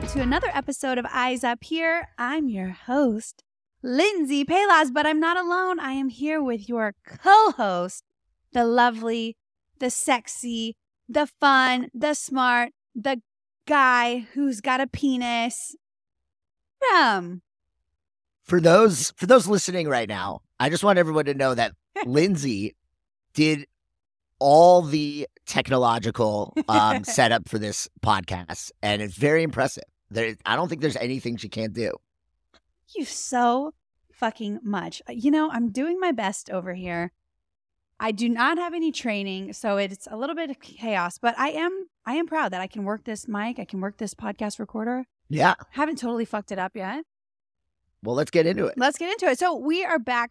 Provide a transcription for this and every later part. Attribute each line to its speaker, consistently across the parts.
Speaker 1: to another episode of Eyes Up Here. I'm your host, Lindsay Palas, but I'm not alone. I am here with your co-host, the lovely, the sexy, the fun, the smart, the guy who's got a penis.
Speaker 2: For those listening right now, I just want everyone to know that Lindsay did all the technological setup for this podcast, and it's very impressive. I don't think there's anything she can't do.
Speaker 1: Thank you so fucking much. You know, I'm doing my best over here. I do not have any training, so it's a little bit of chaos, but I am proud that I can work this mic. I can work this podcast recorder.
Speaker 2: Yeah.
Speaker 1: Haven't totally fucked it up yet.
Speaker 2: Well, let's get into it.
Speaker 1: So we are back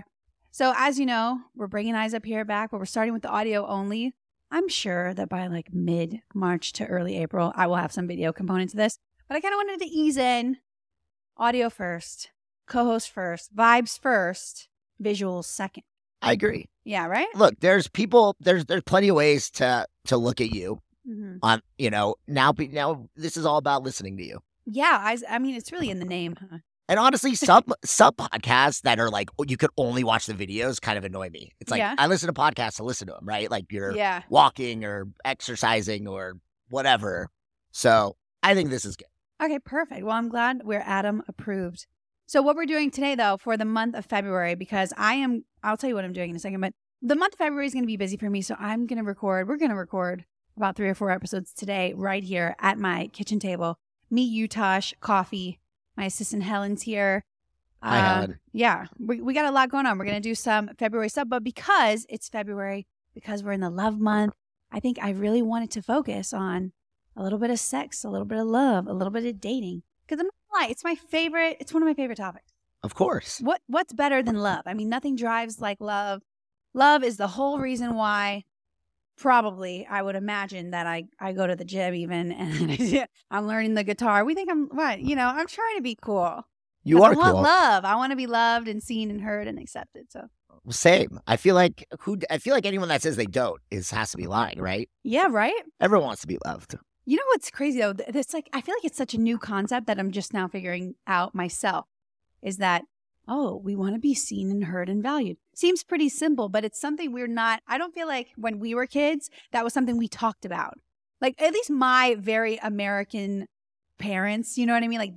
Speaker 1: so as you know, we're bringing Eyes Up Here back, but we're starting with the audio only. I'm sure that by like mid-March to early April, I will have some video components to this, but I kind of wanted to ease in. Audio first, co-host first, vibes first, visuals second.
Speaker 2: I agree.
Speaker 1: Yeah, right?
Speaker 2: Look, there's plenty of ways to look at you.
Speaker 1: Mm-hmm.
Speaker 2: Now this is all about listening to you.
Speaker 1: Yeah, I mean, it's really in the name, huh?
Speaker 2: And honestly, some podcasts that are like, you could only watch the videos kind of annoy me. It's like, I listen to podcasts to listen to them, right? Like you're walking or exercising or whatever. So I think this is good.
Speaker 1: Okay, perfect. Well, I'm glad we're Adam approved. So what we're doing today, though, for the month of February, because I'll tell you what I'm doing in a second, but the month of February is going to be busy for me. So we're going to record about 3 or 4 episodes today right here at my kitchen table. Me, you, Tosh, coffee. My assistant Helen's here.
Speaker 2: Hi, Helen.
Speaker 1: Yeah, we got a lot going on. We're going to do some February stuff, but because it's February, because we're in the love month, I think I really wanted to focus on a little bit of sex, a little bit of love, a little bit of dating. Because I'm not gonna lie, it's one of my favorite topics.
Speaker 2: Of course.
Speaker 1: What's better than love? I mean, nothing drives like love. Love is the whole reason why probably I would imagine that I go to the gym even and I'm learning the guitar. We think I'm trying to be cool.
Speaker 2: You are
Speaker 1: cool. I want
Speaker 2: cool.
Speaker 1: love. I want to be loved and seen and heard and accepted. So
Speaker 2: same. I feel like anyone that says they don't has to be lying, right?
Speaker 1: Yeah, right?
Speaker 2: Everyone wants to be loved.
Speaker 1: You know what's crazy though? It's like I feel like it's such a new concept that I'm just now figuring out myself. Is that we want to be seen and heard and valued. Seems pretty simple, but it's something I don't feel like when we were kids, that was something we talked about. Like, at least my very American parents, you know what I mean? Like,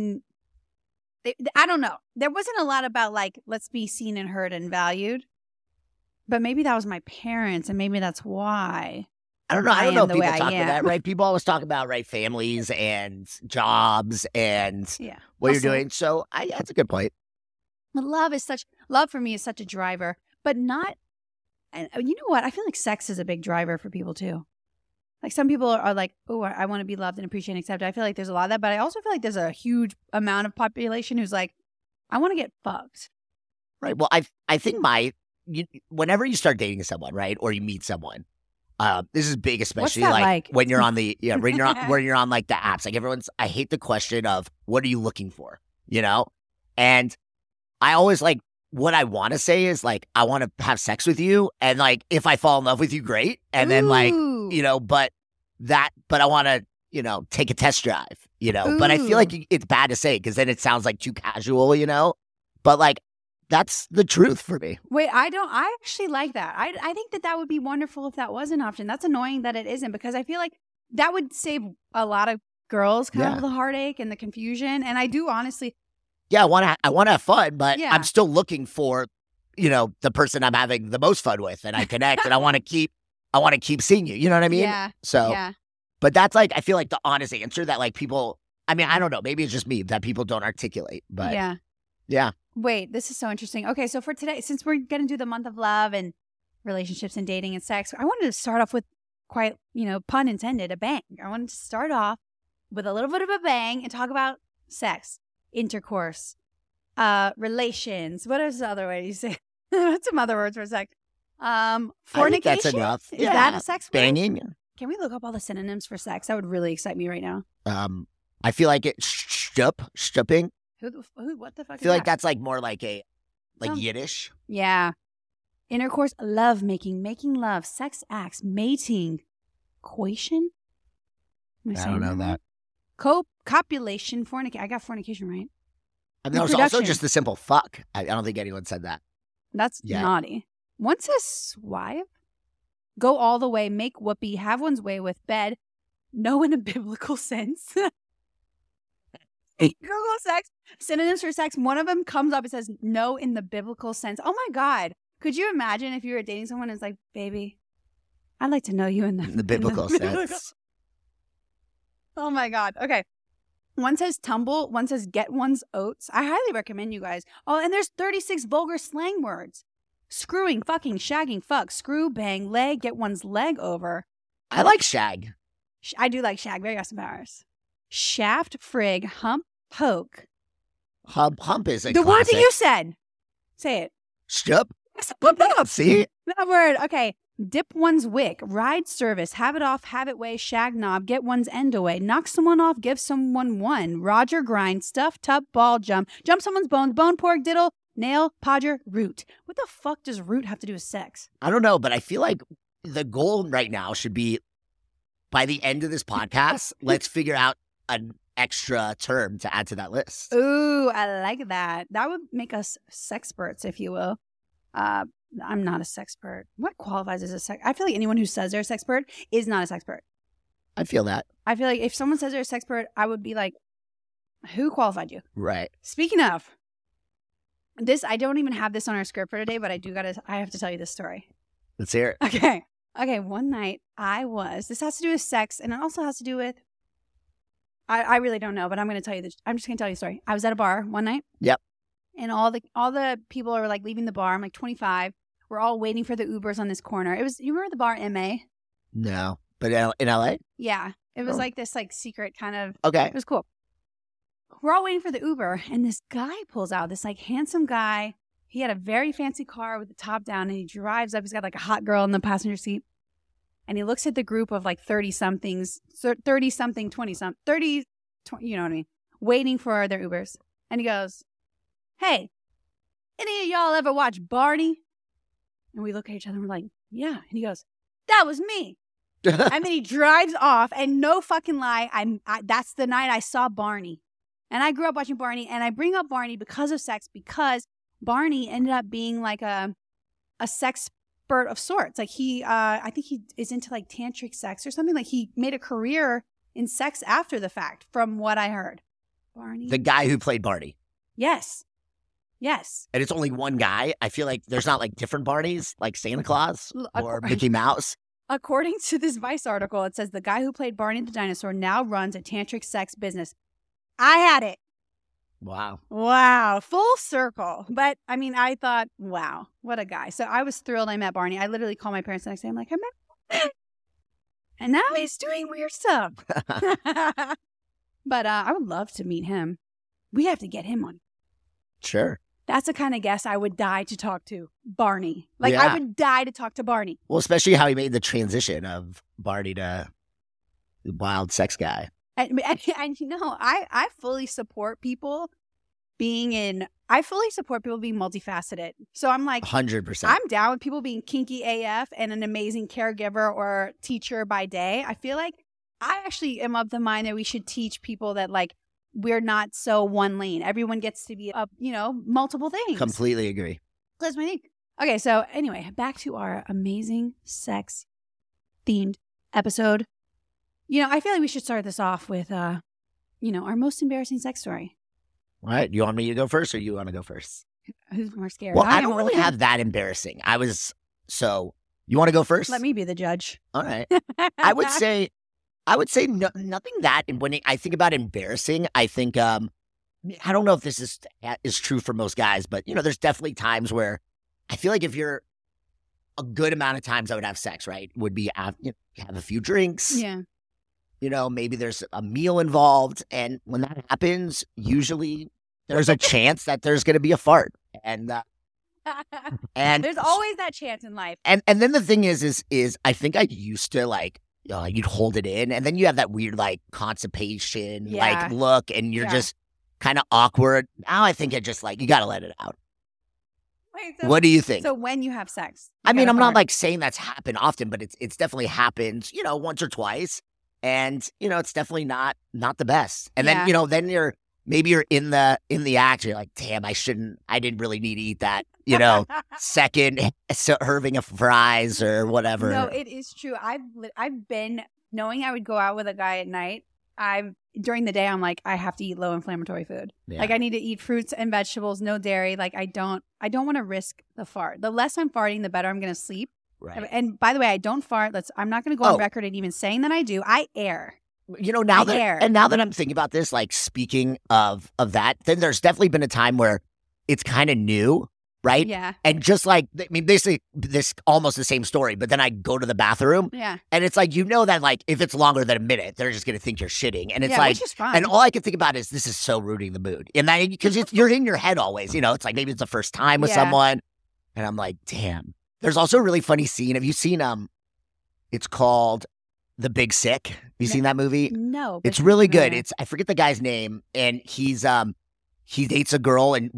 Speaker 1: I don't know. There wasn't a lot about, like, let's be seen and heard and valued. But maybe that was my parents, and maybe that's why.
Speaker 2: I don't know. I don't know if people talk about that, right? People always talk about, right, families and jobs and what you're doing. So, that's a good point.
Speaker 1: But love for me is such a driver, but not, and you know what? I feel like sex is a big driver for people too. Like some people are like, oh, I want to be loved and appreciated and accepted. I feel like there's a lot of that, but I also feel like there's a huge amount of population who's like, I want to get fucked.
Speaker 2: Right. Well, I think whenever you start dating someone, right, or you meet someone, this is big, especially like when you're on when you're on like the apps. Like I hate the question of what are you looking for, you know? And I always like what I want to say is like, I want to have sex with you. And like, if I fall in love with you, great. And then like, but I want to, take a test drive, but I feel like it's bad to say because then it sounds like too casual, but like, that's the truth for me.
Speaker 1: Wait, I actually like that. I think that would be wonderful if that was an option. That's annoying that it isn't because I feel like that would save a lot of girls kind of the heartache and the confusion. And I do honestly.
Speaker 2: Yeah, I want to have fun, but I'm still looking for, the person I'm having the most fun with, and I connect, and I want to keep seeing you. You know what I mean?
Speaker 1: Yeah.
Speaker 2: So, but that's like I feel like the honest answer that like people. I mean, I don't know. Maybe it's just me that people don't articulate, but yeah.
Speaker 1: Wait, this is so interesting. Okay, so for today, since we're going to do the month of love and relationships and dating and sex, I wanted to start off with quite, pun intended, a bang. I wanted to start off with a little bit of a bang and talk about sex. Intercourse, relations. What is the other way you say? What's some other words for sex? Fornication.
Speaker 2: I think that's enough.
Speaker 1: Is that a sex word?
Speaker 2: Banging.
Speaker 1: Can we look up all the synonyms for sex? That would really excite me right now.
Speaker 2: I feel like it's stupping.
Speaker 1: What the fuck?
Speaker 2: I feel like that's like more like Yiddish.
Speaker 1: Yeah. Intercourse, love making love, sex acts, mating, coition.
Speaker 2: I don't know that.
Speaker 1: Copulation, fornication. I got fornication right.
Speaker 2: I mean, there's also just the simple fuck. I don't think anyone said that.
Speaker 1: That's naughty. One says swipe. Go all the way, make whoopee, have one's way with bed. No in a biblical sense. Google sex. Synonyms for sex. One of them comes up. It says no in the biblical sense. Oh my God. Could you imagine if you were dating someone and it's like, baby, I'd like to know you in the
Speaker 2: biblical sense.
Speaker 1: Oh my God. Okay. One says tumble. One says get one's oats. I highly recommend you guys. Oh, and there's 36 vulgar slang words. Screwing, fucking, shagging, fuck, screw, bang, leg, get one's leg over.
Speaker 2: I like shag.
Speaker 1: I do like shag. Very awesome powers. Shaft, frig, hump, poke.
Speaker 2: Hump is a
Speaker 1: the
Speaker 2: classic.
Speaker 1: word that you said. Say it.
Speaker 2: Stup. See?
Speaker 1: That word. Okay. Dip one's wick, ride service, have it off, have it way, shag knob, get one's end away, knock someone off, give someone one, Roger grind, stuff, tub, ball, jump someone's bones, bone, pork, diddle, nail, podger, root. What the fuck does root have to do with sex?
Speaker 2: I don't know, but I feel like the goal right now should be by the end of this podcast, let's figure out an extra term to add to that list.
Speaker 1: Ooh, I like that. That would make us sexperts, if you will. I'm not a sexpert. What qualifies as a sex? I feel like anyone who says they're a sexpert is not a sexpert.
Speaker 2: I feel that.
Speaker 1: I feel like if someone says they're a sexpert, I would be like, who qualified you?
Speaker 2: Right.
Speaker 1: Speaking of this, I don't even have this on our script for today, but I have to tell you this story.
Speaker 2: Let's hear it.
Speaker 1: Okay. One night this has to do with sex, and it also has to do with, I really don't know, but I'm just going to tell you the story. I was at a bar one night.
Speaker 2: Yep.
Speaker 1: And all the people are like leaving the bar. I'm like 25. We're all waiting for the Ubers on this corner. You remember the bar MA?
Speaker 2: No, but in LA?
Speaker 1: Yeah. It was like this like secret kind of.
Speaker 2: Okay.
Speaker 1: It was cool. We're all waiting for the Uber, and this guy pulls out, this like handsome guy. He had a very fancy car with the top down, and he drives up. He's got like a hot girl in the passenger seat. And he looks at the group of like 30-somethings, 30-something, 20-something, 30, 20, you know what I mean, waiting for their Ubers. And he goes, hey, any of y'all ever watch Barney? And we look at each other and we're like, yeah. And he goes, that was me. And then he drives off, and no fucking lie, that's the night I saw Barney. And I grew up watching Barney, and I bring up Barney because of sex, because Barney ended up being like a sexpert of sorts. Like I think he is into like tantric sex or something. Like he made a career in sex after the fact, from what I heard. Barney.
Speaker 2: The guy who played Barney.
Speaker 1: Yes. And
Speaker 2: it's only one guy. I feel like there's not like different Barneys, like Santa Claus or Mickey Mouse.
Speaker 1: According to this Vice article, it says the guy who played Barney the dinosaur now runs a tantric sex business. I had it. Wow. Full circle. But I mean, I thought, wow, what a guy. So I was thrilled I met Barney. I literally called my parents the next day. I'm like, I met and now he's doing weird stuff. But I would love to meet him. We have to get him on.
Speaker 2: Sure.
Speaker 1: That's the kind of guest I would die to talk to. Barney. Like, I would die to talk to Barney.
Speaker 2: Well, especially how he made the transition of Barney to the wild sex guy.
Speaker 1: And you know, I fully support people being multifaceted. So I'm like,
Speaker 2: 100%.
Speaker 1: I'm down with people being kinky AF and an amazing caregiver or teacher by day. I feel like I actually am of the mind that we should teach people that like, we're not so one lane. Everyone gets to be, multiple things.
Speaker 2: Completely agree.
Speaker 1: That's my thing. Okay, so anyway, back to our amazing sex-themed episode. You know, I feel like we should start this off with, our most embarrassing sex story.
Speaker 2: All right. You want me to go first, or you want to go first?
Speaker 1: Who's more scared?
Speaker 2: Well, I don't really have that embarrassing. So you want to go first?
Speaker 1: Let me be the judge.
Speaker 2: All right. I would say nothing that, when I think about embarrassing, I think, I don't know if this is true for most guys, but, there's definitely times where I feel like if you're a good amount of times I would have sex, right, would be have a few drinks.
Speaker 1: Yeah.
Speaker 2: Maybe there's a meal involved. And when that happens, usually there's a chance that there's going to be a fart. And
Speaker 1: there's always that chance in life.
Speaker 2: And then the thing is I think I used to like, you'd hold it in, and then you have that weird like constipation like look, and you're just kind of awkward. Now I think it just like, you got to let it out.
Speaker 1: Wait, so,
Speaker 2: what do you think?
Speaker 1: So when you have sex,
Speaker 2: I mean, I'm not like saying that's happened often, but it's definitely happened, once or twice. And, it's definitely not the best. And then, then maybe you're in the act. You're like, damn, I didn't really need to eat that, second serving of fries or whatever.
Speaker 1: No, it is true. I've been knowing I would go out with a guy at night. During the day, I'm like, I have to eat low inflammatory food. Yeah. Like I need to eat fruits and vegetables, no dairy. Like I don't want to risk the fart. The less I'm farting, the better I'm going to sleep.
Speaker 2: Right.
Speaker 1: And by the way, I don't fart. I'm not going to go on record and even saying that I do. I air.
Speaker 2: Now that I'm thinking about this, like speaking of that, then there's definitely been a time where it's kind of new, right?
Speaker 1: Yeah.
Speaker 2: And just like, basically this almost the same story, but then I go to the bathroom.
Speaker 1: Yeah.
Speaker 2: And it's like, that like if it's longer than a minute, they're just going to think you're shitting. And it's like,
Speaker 1: which is fine.
Speaker 2: And all I can think about is this is so ruining the mood. And because you're in your head always, it's like maybe it's the first time with someone. And I'm like, damn. There's also a really funny scene. Have you seen, it's called The Big Sick? Have you seen that movie?
Speaker 1: No.
Speaker 2: It's really good. I forget the guy's name, and he dates a girl, and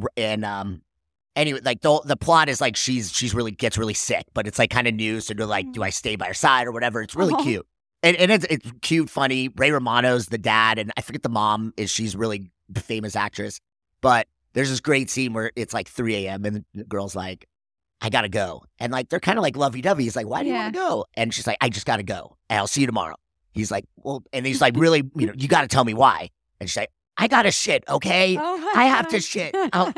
Speaker 2: anyway, like the plot is like she's really gets really sick, but it's like kind of new, so they're like, do I stay by her side or whatever? It's really cute. And it's cute, funny. Ray Romano's the dad, and I forget the mom she's really a famous actress. But there's this great scene where it's like 3 a.m. and the girl's like, I gotta go. And like they're kind of like lovey-dovey. He's like, why do you want to go? And she's like, I just gotta go. And I'll see you tomorrow. He's like, well, and he's like, really, you gotta tell me why. And she's like, I gotta shit, okay? I have to shit.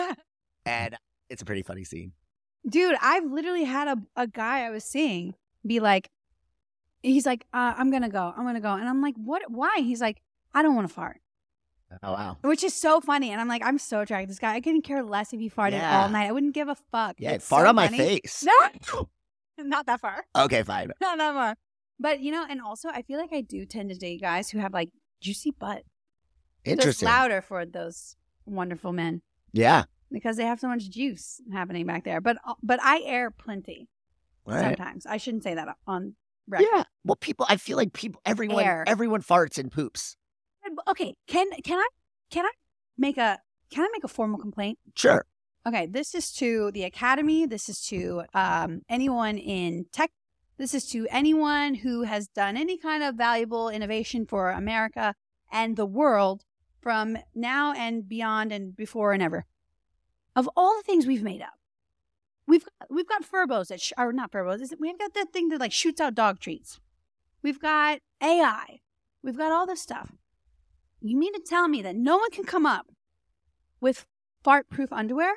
Speaker 2: And it's a pretty funny scene.
Speaker 1: Dude, I've literally had a guy I was seeing be like, he's like, I'm gonna go. And I'm like, what? Why? He's like, I don't want to fart.
Speaker 2: Oh, wow.
Speaker 1: Which is so funny. And I'm like, I'm so attracted to this guy. I couldn't care less if he farted all night. I wouldn't give a fuck.
Speaker 2: Yeah, fart on my face.
Speaker 1: No, not that far.
Speaker 2: Okay, fine.
Speaker 1: Not that far. But, and also I feel like I do tend to date guys who have like juicy butt.
Speaker 2: Interesting.
Speaker 1: They're louder for those wonderful men.
Speaker 2: Yeah.
Speaker 1: Because they have so much juice happening back there. But I air plenty sometimes. I shouldn't say that on record.
Speaker 2: Yeah. Well, I feel like everyone farts and poops.
Speaker 1: Okay, can I make a formal complaint?
Speaker 2: Sure.
Speaker 1: Okay, this is to the Academy. This is to anyone in tech. This is to anyone who has done any kind of valuable innovation for America and the world from now and beyond and before and ever. Of all the things we've made up, we've got Furbos or not Furbos. We've got that thing that like shoots out dog treats. We've got AI. We've got all this stuff. You mean to tell me that no one can come up with fart-proof underwear?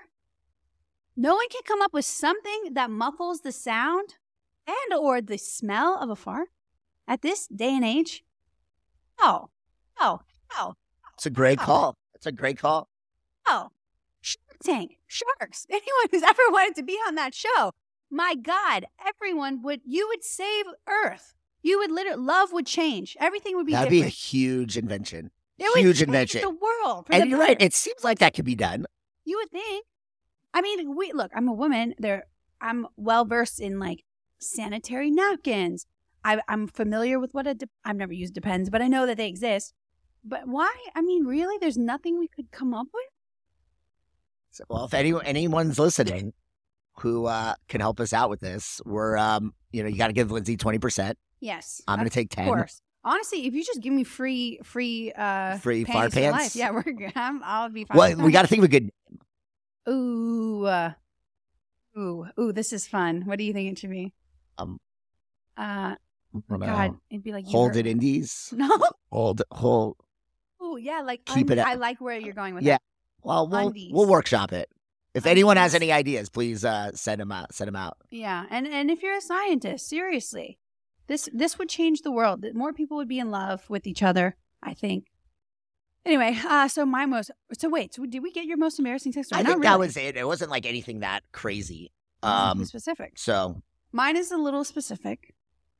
Speaker 1: No one can come up with something that muffles the sound and or the smell of a fart at this day and age? Oh.
Speaker 2: It's a great call. It's a great call.
Speaker 1: Oh, Shark Tank, Sharks. Anyone who's ever wanted to be on that show, my God, you would save Earth. You would love would change. Everything would be different.
Speaker 2: That'd be a huge invention.
Speaker 1: Huge invention. The world.
Speaker 2: And you're right. It seems like that could be done.
Speaker 1: You would think. I mean, look, I'm a woman. I'm well versed in like sanitary napkins. I'm familiar with I've never used Depends, but I know that they exist. But why? I mean, really? There's nothing we could come up with?
Speaker 2: So, well, if anyone's listening who can help us out with this, we're, you got to give Lindsay 20%.
Speaker 1: Yes.
Speaker 2: I'm going to take 10.
Speaker 1: Of course. Honestly, if you just give me free
Speaker 2: fart pants,
Speaker 1: life, yeah, we're good. I'll be fine.
Speaker 2: Well, we got to think of a good
Speaker 1: name. Ooh, this is fun. What do you think it should be? God, it'd be like
Speaker 2: Hold It Indies.
Speaker 1: No.
Speaker 2: Hold.
Speaker 1: Oh yeah, like
Speaker 2: keep it.
Speaker 1: I like where you're going with
Speaker 2: that.
Speaker 1: Well,
Speaker 2: we'll workshop it. If anyone has any ideas, please send them out.
Speaker 1: Yeah, and if you're a scientist, seriously. This would change the world. More people would be in love with each other, I think. Anyway, wait, did we get your most embarrassing sex story?
Speaker 2: I think that was it. It wasn't like anything that crazy.
Speaker 1: Specific.
Speaker 2: So
Speaker 1: mine is a little specific.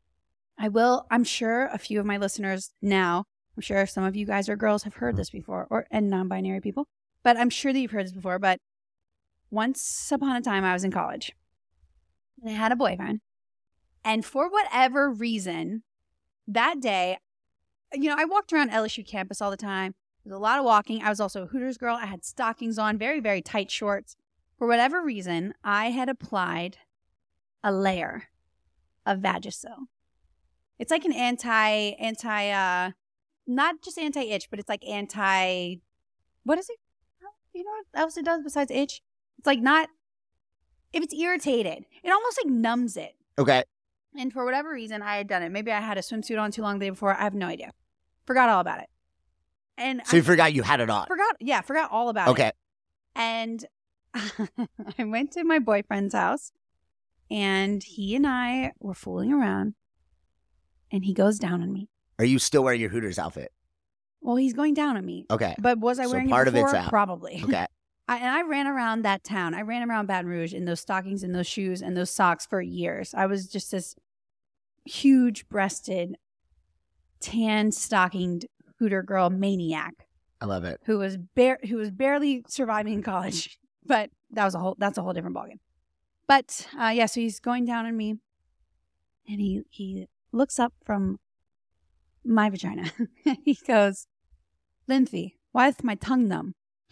Speaker 1: I'm sure a few of my listeners now, I'm sure some of you guys or girls have heard this before, and non-binary people, but I'm sure that you've heard this before. But once upon a time, I was in college and I had a boyfriend. And for whatever reason, that day, I walked around LSU campus all the time. There was a lot of walking. I was also a Hooters girl. I had stockings on, very, very tight shorts. For whatever reason, I had applied a layer of Vagisil. It's like an not just anti-itch, but it's like what is it? You know what else it does besides itch? It's like not, if it's irritated, it almost like numbs it.
Speaker 2: Okay.
Speaker 1: And for whatever reason, I had done it. Maybe I had a swimsuit on too long the day before. I have no idea. Forgot all about it. And
Speaker 2: so you forgot you had it on?
Speaker 1: Forgot all about it.
Speaker 2: Okay.
Speaker 1: And I went to my boyfriend's house, and he and I were fooling around, and he goes down on me.
Speaker 2: Are you still wearing your Hooters outfit?
Speaker 1: Well, he's going down on me.
Speaker 2: Okay.
Speaker 1: But was I wearing
Speaker 2: part
Speaker 1: it before?
Speaker 2: Of it's out.
Speaker 1: Probably.
Speaker 2: Okay.
Speaker 1: I ran around that town. I ran around Baton Rouge in those stockings and those shoes and those socks for years. I was just this huge-breasted, tan-stockinged Hooter girl maniac.
Speaker 2: I love it.
Speaker 1: Who was barely surviving in college. But that's a whole different ballgame. But so he's going down on me, and he looks up from my vagina. He goes, "Lindsay, why is my tongue numb?"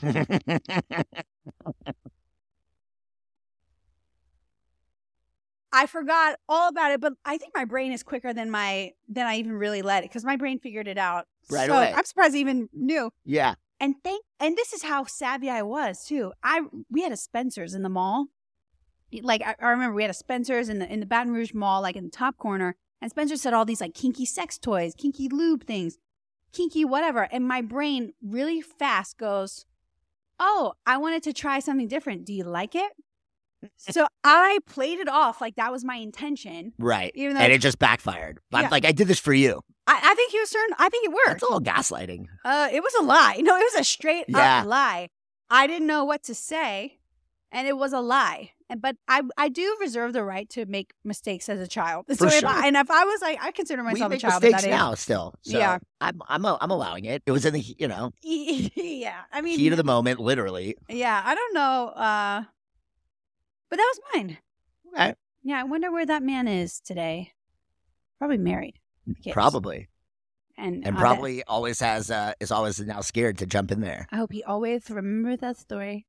Speaker 1: I forgot all about it, but I think my brain is quicker than I even really let it, because my brain figured it out
Speaker 2: right away.
Speaker 1: I'm surprised I even knew.
Speaker 2: Yeah.
Speaker 1: And this is how savvy I was too. We had a Spencer's in the mall. Like I remember we had a Spencer's in the Baton Rouge Mall, like in the top corner, and Spencer's had all these like kinky sex toys, kinky lube things, kinky whatever. And my brain really fast goes, "Oh, I wanted to try something different. Do you like it?" So I played it off like that was my intention.
Speaker 2: Right. And it just backfired. I'm like, I did this for you.
Speaker 1: I think I think it worked.
Speaker 2: That's a little gaslighting.
Speaker 1: It was a lie. No, it was a straight up lie. I didn't know what to say, and it was a lie. But I do reserve the right to make mistakes as a child.
Speaker 2: For sure.
Speaker 1: If I was like, I consider myself a child.
Speaker 2: We make mistakes now still. So
Speaker 1: yeah.
Speaker 2: I'm allowing it. It was in the,
Speaker 1: yeah. I mean,
Speaker 2: heat of the moment, literally.
Speaker 1: Yeah. I don't know. But that was mine.
Speaker 2: Okay.
Speaker 1: Yeah, I wonder where that man is today. Probably married.
Speaker 2: Probably.
Speaker 1: And
Speaker 2: probably always is always now scared to jump in there.
Speaker 1: I hope he always remembers that story.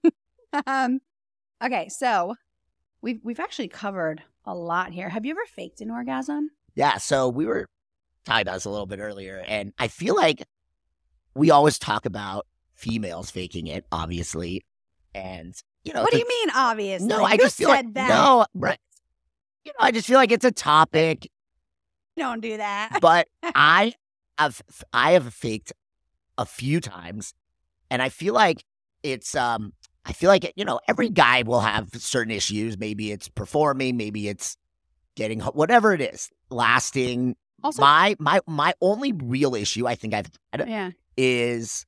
Speaker 1: Okay, so we've actually covered a lot here. Have you ever faked an orgasm?
Speaker 2: Yeah, so we were talking about this a little bit earlier, and I feel like we always talk about females faking it, obviously. And
Speaker 1: what do you mean, obviously?
Speaker 2: No, I just feel like that. No, right. I just feel like it's a topic.
Speaker 1: Don't do that.
Speaker 2: But I have faked a few times, and I feel like it's every guy will have certain issues. Maybe it's performing, maybe it's getting whatever it is, lasting. Also, my only real issue I think I've had is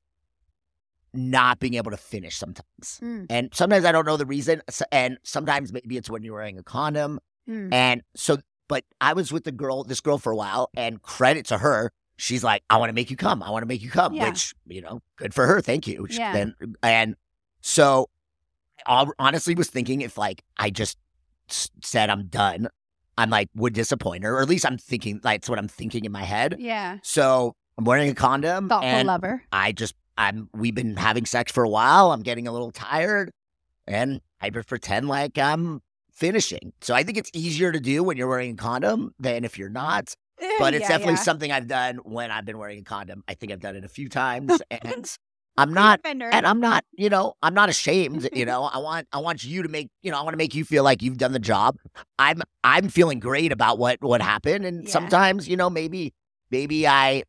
Speaker 2: not being able to finish sometimes. And sometimes I don't know the reason. And sometimes maybe it's when you're wearing a condom. And so, but I was with this girl for a while, and credit to her. She's like, "I want to make you come. I want to make you come," which, good for her. Thank you.
Speaker 1: Yeah.
Speaker 2: And so I honestly was thinking if like I just said I'm done, I'm like, would disappoint her, or at least I'm thinking that's what I'm thinking in my head.
Speaker 1: Yeah.
Speaker 2: So I'm wearing a condom.
Speaker 1: Thoughtful lover.
Speaker 2: We've been having sex for a while. I'm getting a little tired, and I pretend like I'm finishing. So I think it's easier to do when you're wearing a condom than if you're not. But it's definitely something I've done when I've been wearing a condom. I think I've done it a few times, and I'm not ashamed. I want you to make, I want to make you feel like you've done the job. I'm feeling great about what happened, and sometimes, maybe I,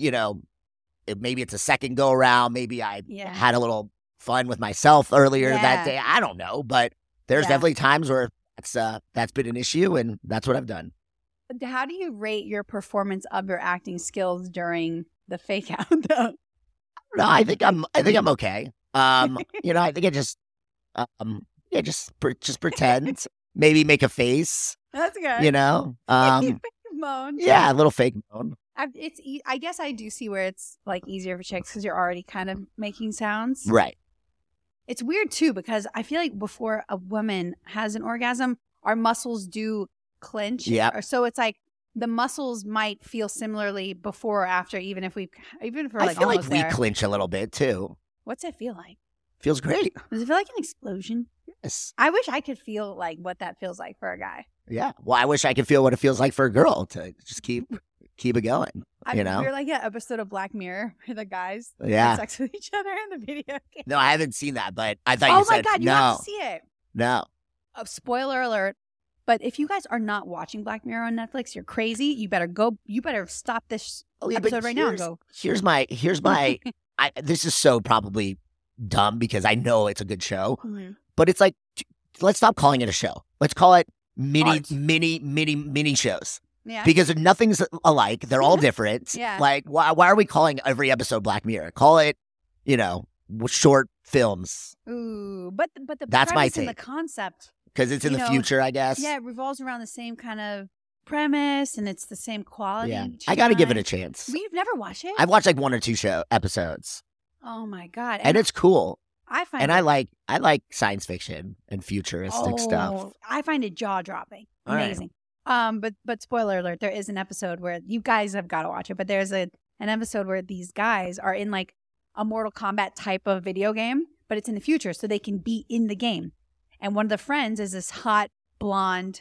Speaker 2: maybe it's a second go around. Maybe I had a little fun with myself earlier that day. I don't know, but there's definitely times where that's been an issue, and that's what I've done.
Speaker 1: How do you rate your performance of your acting skills during the fake out though?
Speaker 2: No, I think I'm okay. I think I just just pretend, maybe make a face.
Speaker 1: That's good.
Speaker 2: Fake
Speaker 1: moan.
Speaker 2: Yeah, a little fake moan.
Speaker 1: I guess I do see where it's like easier for chicks because you're already kind of making sounds.
Speaker 2: Right.
Speaker 1: It's weird too because I feel like before a woman has an orgasm, our muscles do clench.
Speaker 2: Yeah.
Speaker 1: So it's like the muscles might feel similarly before or after, even if we're like
Speaker 2: I feel
Speaker 1: almost
Speaker 2: like
Speaker 1: there.
Speaker 2: we clinch a little bit too.
Speaker 1: What's it feel like?
Speaker 2: Feels great.
Speaker 1: Does it feel like an explosion?
Speaker 2: Yes.
Speaker 1: I wish I could feel like what that feels like for a guy.
Speaker 2: Yeah. Well, I wish I could feel what it feels like for a girl to just keep it going.
Speaker 1: We're like an episode of Black Mirror where the guys
Speaker 2: have
Speaker 1: sex with each other in the video game.
Speaker 2: No, I haven't seen that, but I thought you said,
Speaker 1: oh my God, you have to see it.
Speaker 2: No.
Speaker 1: Spoiler alert. But if you guys are not watching Black Mirror on Netflix, you're crazy. You better stop this episode right now and go.
Speaker 2: Here's my this is so probably dumb because I know it's a good show, but it's like, let's stop calling it a show. Let's call it mini shows.
Speaker 1: Yeah.
Speaker 2: Because nothing's alike. They're all different.
Speaker 1: Yeah.
Speaker 2: Like, why are we calling every episode Black Mirror? Call it, short films.
Speaker 1: Ooh, but the
Speaker 2: that's my take.
Speaker 1: And the concept.
Speaker 2: Because it's in the future, I guess.
Speaker 1: Yeah, it revolves around the same kind of premise, and it's the same quality.
Speaker 2: Yeah. I got to give it a chance.
Speaker 1: You've never watched it?
Speaker 2: I've watched like 1 or 2 episodes.
Speaker 1: Oh my God.
Speaker 2: And it's cool.
Speaker 1: I
Speaker 2: like science fiction and futuristic stuff.
Speaker 1: I find it jaw-dropping. Amazing. Right. But spoiler alert, there is an episode where you guys have got to watch it, but there's an episode where these guys are in like a Mortal Kombat type of video game, but it's in the future, so they can be in the game. And one of the friends is this hot blonde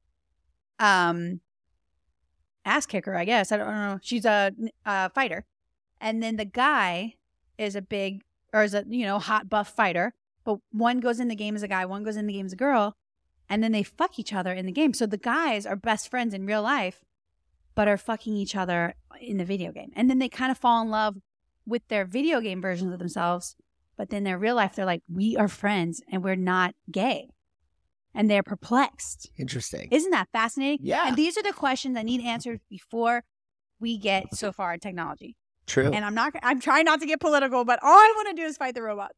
Speaker 1: ass kicker, I guess. I don't know. She's a fighter. And then the guy is a hot buff fighter, but one goes in the game as a guy, one goes in the game as a girl, and then they fuck each other in the game. So the guys are best friends in real life, but are fucking each other in the video game. And then they kind of fall in love with their video game versions of themselves, but then in real life, they're like, we are friends and we're not gay. And they're perplexed.
Speaker 2: Interesting.
Speaker 1: Isn't that fascinating?
Speaker 2: Yeah.
Speaker 1: And these are the questions that need answered before we get so far in technology.
Speaker 2: True.
Speaker 1: And I'm trying not to get political, but all I want to do is fight the robot.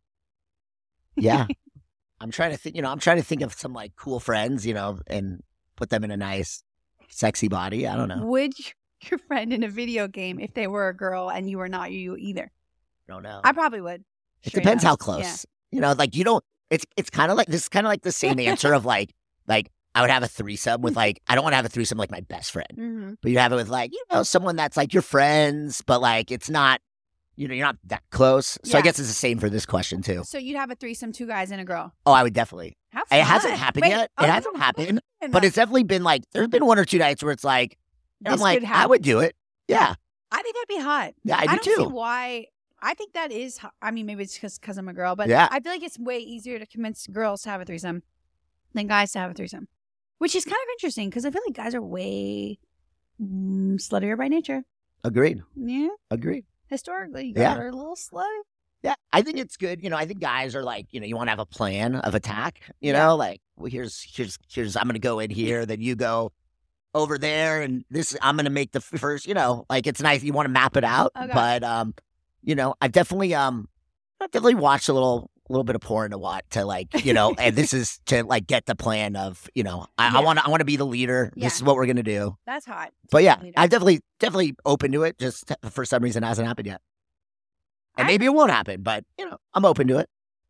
Speaker 2: Yeah. I'm trying to think of some like cool friends, and put them in a nice, sexy body. I don't know.
Speaker 1: Would your friend in a video game if they were a girl and you were not you either?
Speaker 2: I don't know.
Speaker 1: I probably would.
Speaker 2: It depends how close. Yeah. Like you don't. It's kind of like this is kind of like the same answer of like I would have a threesome with like I don't want to have a threesome like my best friend, but you have it with like someone that's like your friends, but like it's not you're not that close. So I guess it's the same for this question too.
Speaker 1: So you'd have a threesome, 2 guys and a girl.
Speaker 2: Oh, I would definitely.
Speaker 1: Have fun.
Speaker 2: It hasn't happened yet. It hasn't happened, but it's definitely been like there's been 1 or 2 nights where it's like I'm like I would do it. Yeah,
Speaker 1: I think that'd be hot.
Speaker 2: Yeah, I do too.
Speaker 1: I don't see why. I think that is. I mean, maybe it's because I'm a girl, but I feel like it's way easier to convince girls to have a threesome than guys to have a threesome, which is kind of interesting because I feel like guys are way sluttier by nature.
Speaker 2: Agreed.
Speaker 1: Yeah.
Speaker 2: Agreed.
Speaker 1: Historically, guys are a little slutty.
Speaker 2: Yeah, I think it's good. I think guys are like, you want to have a plan of attack. Know, like, well, here's. I'm going to go in here, then you go over there, and this. I'm going to make the first. Like it's nice. You want to map it out, but I've definitely watched a little bit of porn to like, and this is to like get the plan of, I want to be the leader. Yeah. This is what we're going to do.
Speaker 1: That's hot.
Speaker 2: But yeah, I'm definitely open to it. Just for some reason it hasn't happened yet. And maybe it won't happen, but I'm open to it.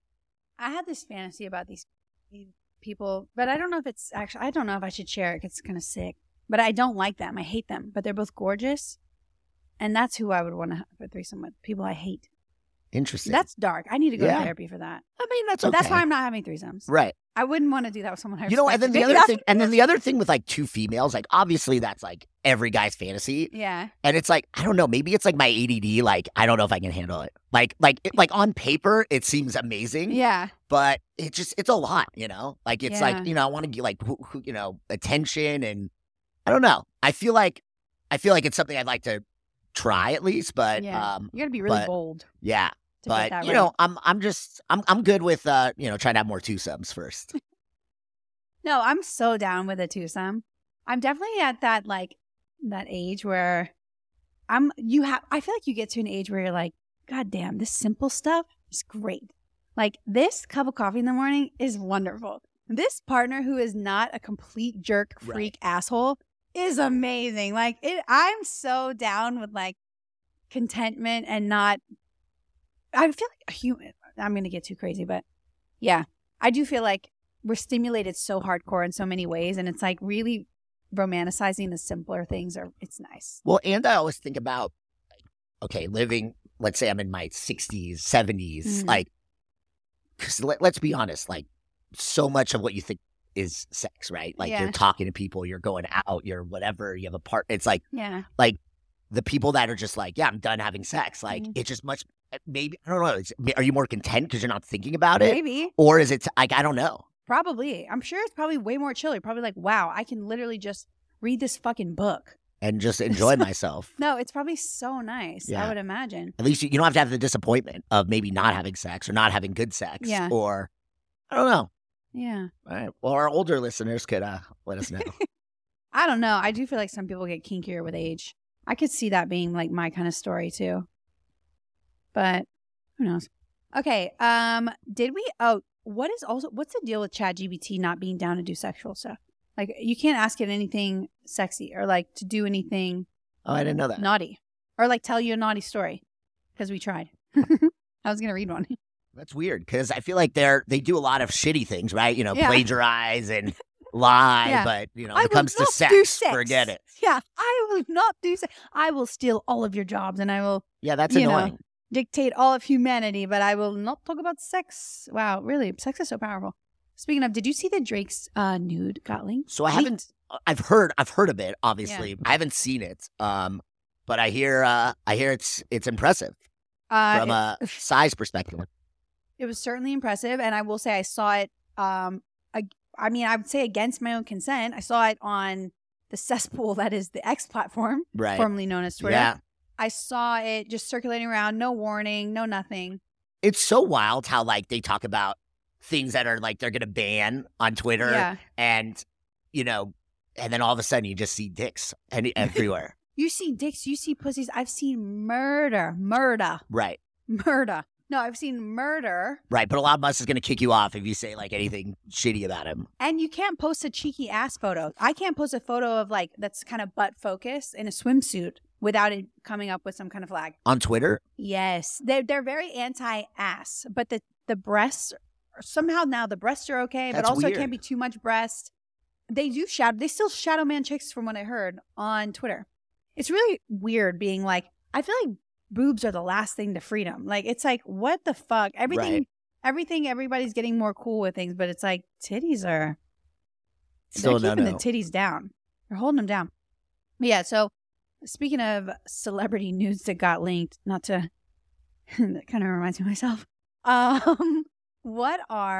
Speaker 1: I had this fantasy about these people, but I don't know if it's actually, I don't know if I should share it. It's kind of sick, but I don't like them. I hate them, but they're both gorgeous. And that's who I would want to have a threesome with. People I hate.
Speaker 2: Interesting.
Speaker 1: That's dark. I need to go to therapy for that.
Speaker 2: I mean, that's okay.
Speaker 1: That's why I'm not having threesomes.
Speaker 2: Right.
Speaker 1: I wouldn't want to do that with someone I respect.
Speaker 2: And then the other thing with like 2 females, like obviously that's like every guy's fantasy.
Speaker 1: Yeah.
Speaker 2: And it's like, I don't know, maybe it's like my ADD. Like, I don't know if I can handle it. Like on paper, it seems amazing.
Speaker 1: Yeah.
Speaker 2: But it's a lot, Like it's like, I want to get like, attention, and I don't know. I feel like it's something I'd like to try at least, but
Speaker 1: you gotta be really bold.
Speaker 2: Yeah. But I'm good with trying to have more twosomes first.
Speaker 1: No, I'm so down with a twosome. I'm definitely at that age where I feel like you get to an age where you're like, God damn, this simple stuff is great. Like this cup of coffee in the morning is wonderful. This partner who is not a complete jerk freak asshole is amazing. Like I'm so down with like contentment and not. I feel like a human. I'm going to get too crazy, but yeah, I do feel like we're stimulated so hardcore in so many ways, and it's like really romanticizing the simpler things. It's nice.
Speaker 2: Well, and I always think about, living. Let's say I'm in my 60s, 70s, like, because let's be honest, like, so much of what you think is sex, right? Like you're talking to people, you're going out, you're whatever, you have a part. It's like, like the people that are just like, yeah, I'm done having sex. Like it's just much, maybe, I don't know. Are you more content because you're not thinking about it?
Speaker 1: Maybe.
Speaker 2: Or is it like, I don't know.
Speaker 1: Probably. I'm sure it's probably way more chill. You're probably like, wow, I can literally just read this fucking book.
Speaker 2: And just enjoy myself.
Speaker 1: No, it's probably so nice. I would imagine.
Speaker 2: At least you don't have to have the disappointment of maybe not having sex or not having good sex. Or, I don't know.
Speaker 1: Yeah.
Speaker 2: All right. Well, our older listeners could let us know.
Speaker 1: I don't know. I do feel like some people get kinkier with age. I could see that being like my kind of story too. But who knows? Okay. What's the deal with ChatGPT not being down to do sexual stuff? Like, you can't ask it anything sexy or, like, to do anything.
Speaker 2: Oh, I didn't know that.
Speaker 1: Naughty. Or, like, tell you a naughty story. Because we tried. I was going to read one.
Speaker 2: That's weird. Because I feel like they do a lot of shitty things, right? You know, plagiarize and lie. But, you know, when it comes to sex, forget it.
Speaker 1: Yeah. I will not do sex. I will steal all of your jobs and I will.
Speaker 2: Yeah, that's annoying.
Speaker 1: Dictate all of humanity, but I will not talk about sex. Wow. Really? Sex is so powerful. Speaking of, did you see that Drake's nude got leaked?
Speaker 2: So I haven't. I've heard of it. Obviously, I haven't seen it. But I hear it's impressive from a size perspective.
Speaker 1: It was certainly impressive, and I will say I saw it. I would say against my own consent. I saw it on the cesspool that is the X platform, formerly known as Twitter. Yeah. I saw it just circulating around, no warning, no nothing.
Speaker 2: It's so wild how like they talk about things that are like they're going to ban on Twitter and, you know, and then all of a sudden you just see dicks everywhere.
Speaker 1: You see dicks, you see pussies. I've seen murder.
Speaker 2: Right.
Speaker 1: Murder. No, I've seen murder.
Speaker 2: Right, but Elon Musk is going to kick you off if you say like anything shitty about him.
Speaker 1: And you can't post a cheeky ass photo. I can't post a photo of like that's kind of butt focused in a swimsuit without it coming up with some kind of flag.
Speaker 2: On Twitter?
Speaker 1: Yes. They're very anti-ass, but the breasts somehow now the breasts are okay, but also it can't be too much breast. They still shadow man chicks from what I heard on Twitter. It's really weird being like, I feel like boobs are the last thing to freedom. Like, it's like, what the fuck? Everything, everybody's getting more cool with things, but it's like titties are still they're keeping the titties down. They're holding them down. But yeah, so speaking of celebrity nudes that got linked, not to that kind of reminds me of myself. What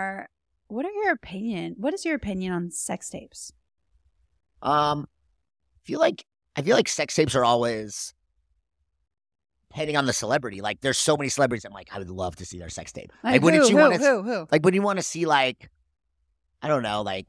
Speaker 1: is your opinion on sex tapes?
Speaker 2: I feel like sex tapes are always depending on the celebrity. Like there's so many celebrities I'm like, I would love to see their sex tape.
Speaker 1: Like wouldn't you want to
Speaker 2: like when you want to see like I don't know, like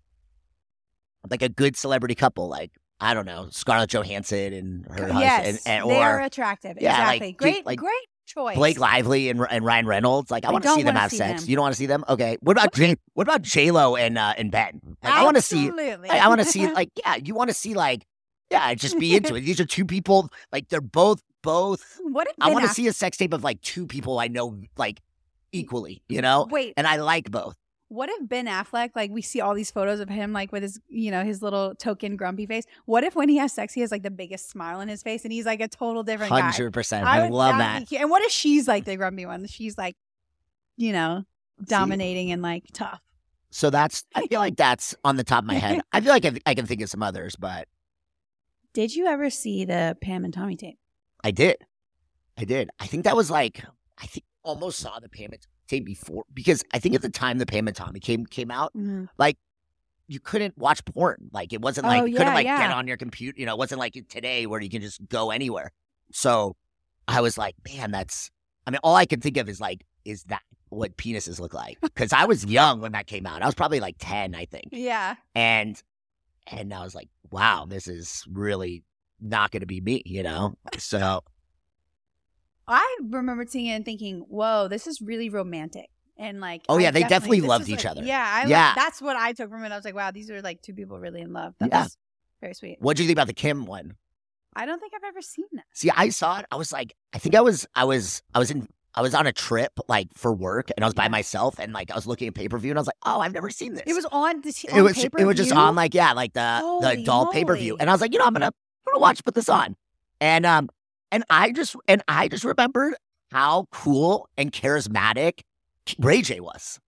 Speaker 2: a good celebrity couple, like I don't know, Scarlett Johansson and her husband and
Speaker 1: they are attractive. Yeah, exactly. Great choice.
Speaker 2: Blake Lively and Ryan Reynolds. Like I want to see them have sex. You don't want to see them? Okay. What about J-Lo and Ben? Like, I want to see. I want to see like you want to see like just be into it. These are two people like they're both.
Speaker 1: What if
Speaker 2: I want to see a sex tape of like two people I know like equally, you know?
Speaker 1: Wait.
Speaker 2: And I like both.
Speaker 1: What if Ben Affleck, like we see all these photos of him like with his, you know, his little token grumpy face. What if when he has sex, he has like the biggest smile on his face and he's like a total different guy?
Speaker 2: 100%. I love that.
Speaker 1: And what if she's like the grumpy one? She's like, you know, dominating and like tough.
Speaker 2: So I feel like that's on the top of my head. I feel like I can think of some others, but.
Speaker 1: Did you ever see the Pam and Tommy tape?
Speaker 2: I did. I think that was like, almost saw the Pam and tape before because I think at the time the Pam and Tommy came out, like you couldn't watch porn. Like it wasn't like you couldn't get on your computer. You know, it wasn't like today where you can just go anywhere. So I was like, man, all I could think of is that what penises look like? Because I was young when that came out. I was probably like 10, I think.
Speaker 1: Yeah.
Speaker 2: And I was like, wow, this is really not going to be me, you know? So
Speaker 1: I remember seeing it and thinking, whoa, this is really romantic. And like,
Speaker 2: oh yeah, they definitely loved each other.
Speaker 1: Yeah. That's what I took from it. I was like, wow, these are like two people really in love. That was very sweet.
Speaker 2: What do you think about the Kim one?
Speaker 1: I don't think I've ever seen that.
Speaker 2: See, I saw it. I was like, I think I was on a trip like for work and I was by myself and like I was looking at pay-per-view and I was like, oh, I've never seen this.
Speaker 1: It was on
Speaker 2: pay-per-view? It was just on like the adult pay-per-view. And I was like, you know, I'm gonna put this on. And I just remembered how cool and charismatic Ray J was.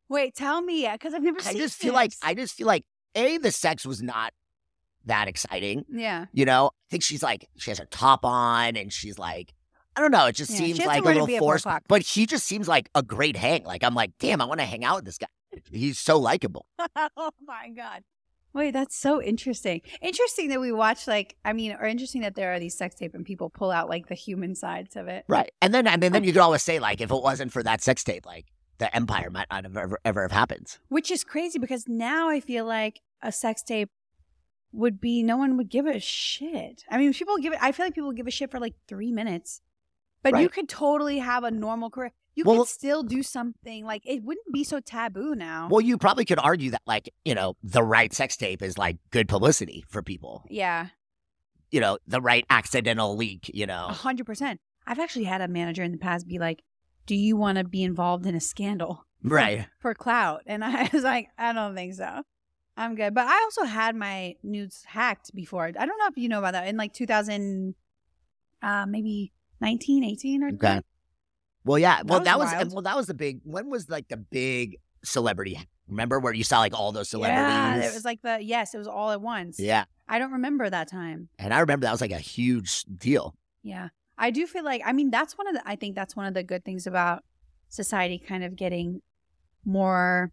Speaker 1: Wait, tell me, because I've never seen this.
Speaker 2: I just feel like A, the sex was not that exciting.
Speaker 1: Yeah.
Speaker 2: You know, I think she's like, she has her top on and she's like, I don't know. It just seems like a little forced. But he just seems like a great hang. Like, I'm like, damn, I want to hang out with this guy. He's so likable.
Speaker 1: Oh, my God. Wait, that's so interesting. Interesting that we watch, like, I mean, or interesting that there are these sex tape and people pull out, like, the human sides of it.
Speaker 2: Right. And then you could always say, like, if it wasn't for that sex tape, like, the empire might not have ever have happened.
Speaker 1: Which is crazy because now I feel like a sex tape would be, no one would give a shit. I mean, I feel like people give a shit for like 3 minutes, but you could totally have a normal career. You could still do something, like it wouldn't be so taboo now.
Speaker 2: Well, you probably could argue that, like, you know, the right sex tape is like good publicity for people.
Speaker 1: Yeah.
Speaker 2: You know, the right accidental leak, you know.
Speaker 1: 100%. I've actually had a manager in the past be like, do you want to be involved in a scandal?
Speaker 2: Right.
Speaker 1: For clout. And I was like, I don't think so. I'm good. But I also had my nudes hacked before. I don't know if you know about that. In like 2000, maybe 19, 18 or something.
Speaker 2: Okay. Well, yeah. Well, that was the big, when was like the big celebrity? Remember where you saw like all those celebrities?
Speaker 1: Yeah, it was like it was all at once.
Speaker 2: Yeah.
Speaker 1: I don't remember that time.
Speaker 2: And I remember that was like a huge deal.
Speaker 1: Yeah. I do feel like, I mean, I think that's one of the good things about society kind of getting more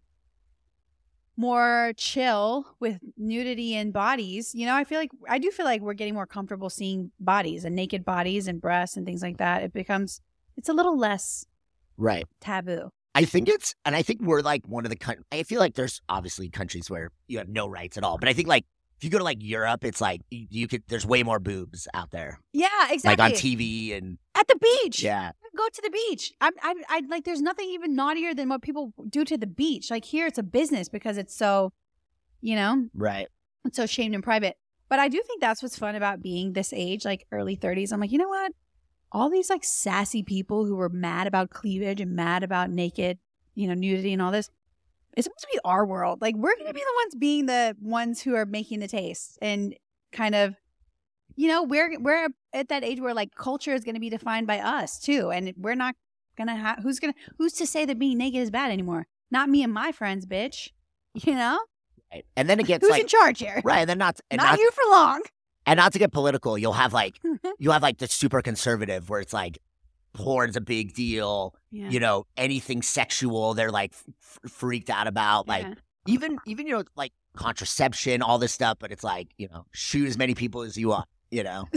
Speaker 1: chill with nudity and bodies. You know, I do feel like we're getting more comfortable seeing bodies and naked bodies and breasts and things like that. It's a little less taboo.
Speaker 2: I think we're like one of the, I feel like there's obviously countries where you have no rights at all. But I think like, if you go to like Europe, it's like there's way more boobs out there.
Speaker 1: Yeah, exactly.
Speaker 2: Like on TV and
Speaker 1: at the beach.
Speaker 2: Yeah.
Speaker 1: Go to the beach. I like, there's nothing even naughtier than what people do to the beach. Like here, it's a business because it's so, you know,
Speaker 2: right.
Speaker 1: It's so shamed and private. But I do think that's what's fun about being this age, like early 30s. I'm like, you know what? All these like sassy people who were mad about cleavage and mad about naked, you know, nudity and all this. It's supposed to be our world. Like, we're going to be the ones being the ones who are making the taste and kind of, you know, we're at that age where like culture is going to be defined by us too. And we're not going to have, who's to say that being naked is bad anymore? Not me and my friends, bitch. You know?
Speaker 2: Right. And then it gets
Speaker 1: who's in charge here?
Speaker 2: Right. And then not
Speaker 1: you for long.
Speaker 2: And not to get political, you'll have like the super conservative where it's like, porn's a big deal. Yeah. You know, anything sexual, they're like freaked out about. Like even you know, like contraception, all this stuff. But it's like, you know, shoot as many people as you want. You know,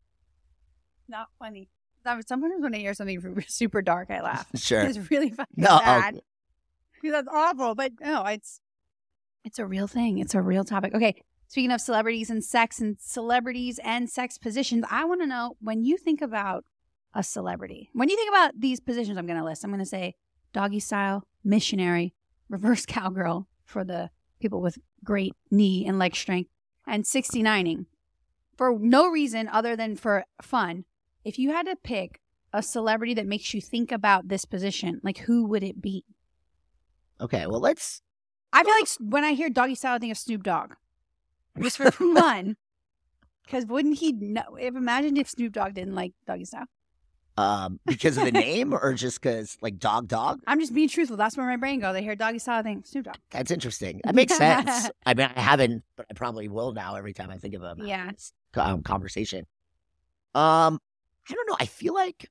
Speaker 1: not funny. Sometimes when I hear something super dark, I laugh.
Speaker 2: Sure,
Speaker 1: it's really fucking bad.
Speaker 2: Okay.
Speaker 1: That's awful. But no, it's a real thing. It's a real topic. Okay. Speaking of celebrities and sex and celebrities and sex positions, I want to know, when you think about a celebrity, when you think about these positions I'm going to list, I'm going to say doggy style, missionary, reverse cowgirl for the people with great knee and leg strength, and 69ing for no reason other than for fun. If you had to pick a celebrity that makes you think about this position, like who would it be?
Speaker 2: Okay, well,
Speaker 1: I feel like when I hear doggy style, I think of Snoop Dogg. Just for fun. Because wouldn't he know? Imagine if Snoop Dogg didn't like doggy style.
Speaker 2: Because of the name or just because like dog?
Speaker 1: I'm just being truthful. That's where my brain goes. They hear doggy style, I think Snoop Dogg.
Speaker 2: That's interesting. That makes sense. I mean, I haven't, but I probably will now every time I think of him.
Speaker 1: Yeah.
Speaker 2: Conversation. I don't know. I feel like,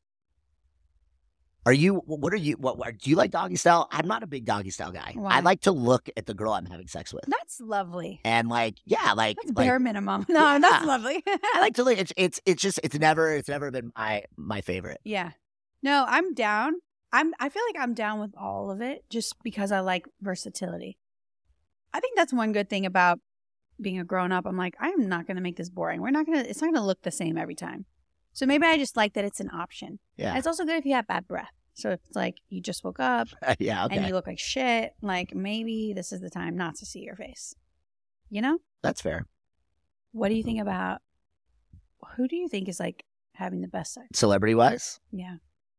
Speaker 2: do you like doggy style? I'm not a big doggy style guy.
Speaker 1: Why?
Speaker 2: I like to look at the girl I'm having sex with.
Speaker 1: That's lovely.
Speaker 2: And like, yeah, like
Speaker 1: that's bare minimum. No, that's lovely.
Speaker 2: I like to look. It's never been my favorite.
Speaker 1: Yeah. No, I'm down. I feel like I'm down with all of it just because I like versatility. I think that's one good thing about being a grown up. I'm like, I'm not going to make this boring. It's not going to look the same every time. So maybe I just like that it's an option.
Speaker 2: Yeah.
Speaker 1: And it's also good if you have bad breath. So if it's like you just woke up
Speaker 2: yeah, okay.
Speaker 1: and you look like shit, like maybe this is the time not to see your face. You know?
Speaker 2: That's fair.
Speaker 1: What do you think about, who do you think is like having the best sex?
Speaker 2: Celebrity-wise?
Speaker 1: Yeah.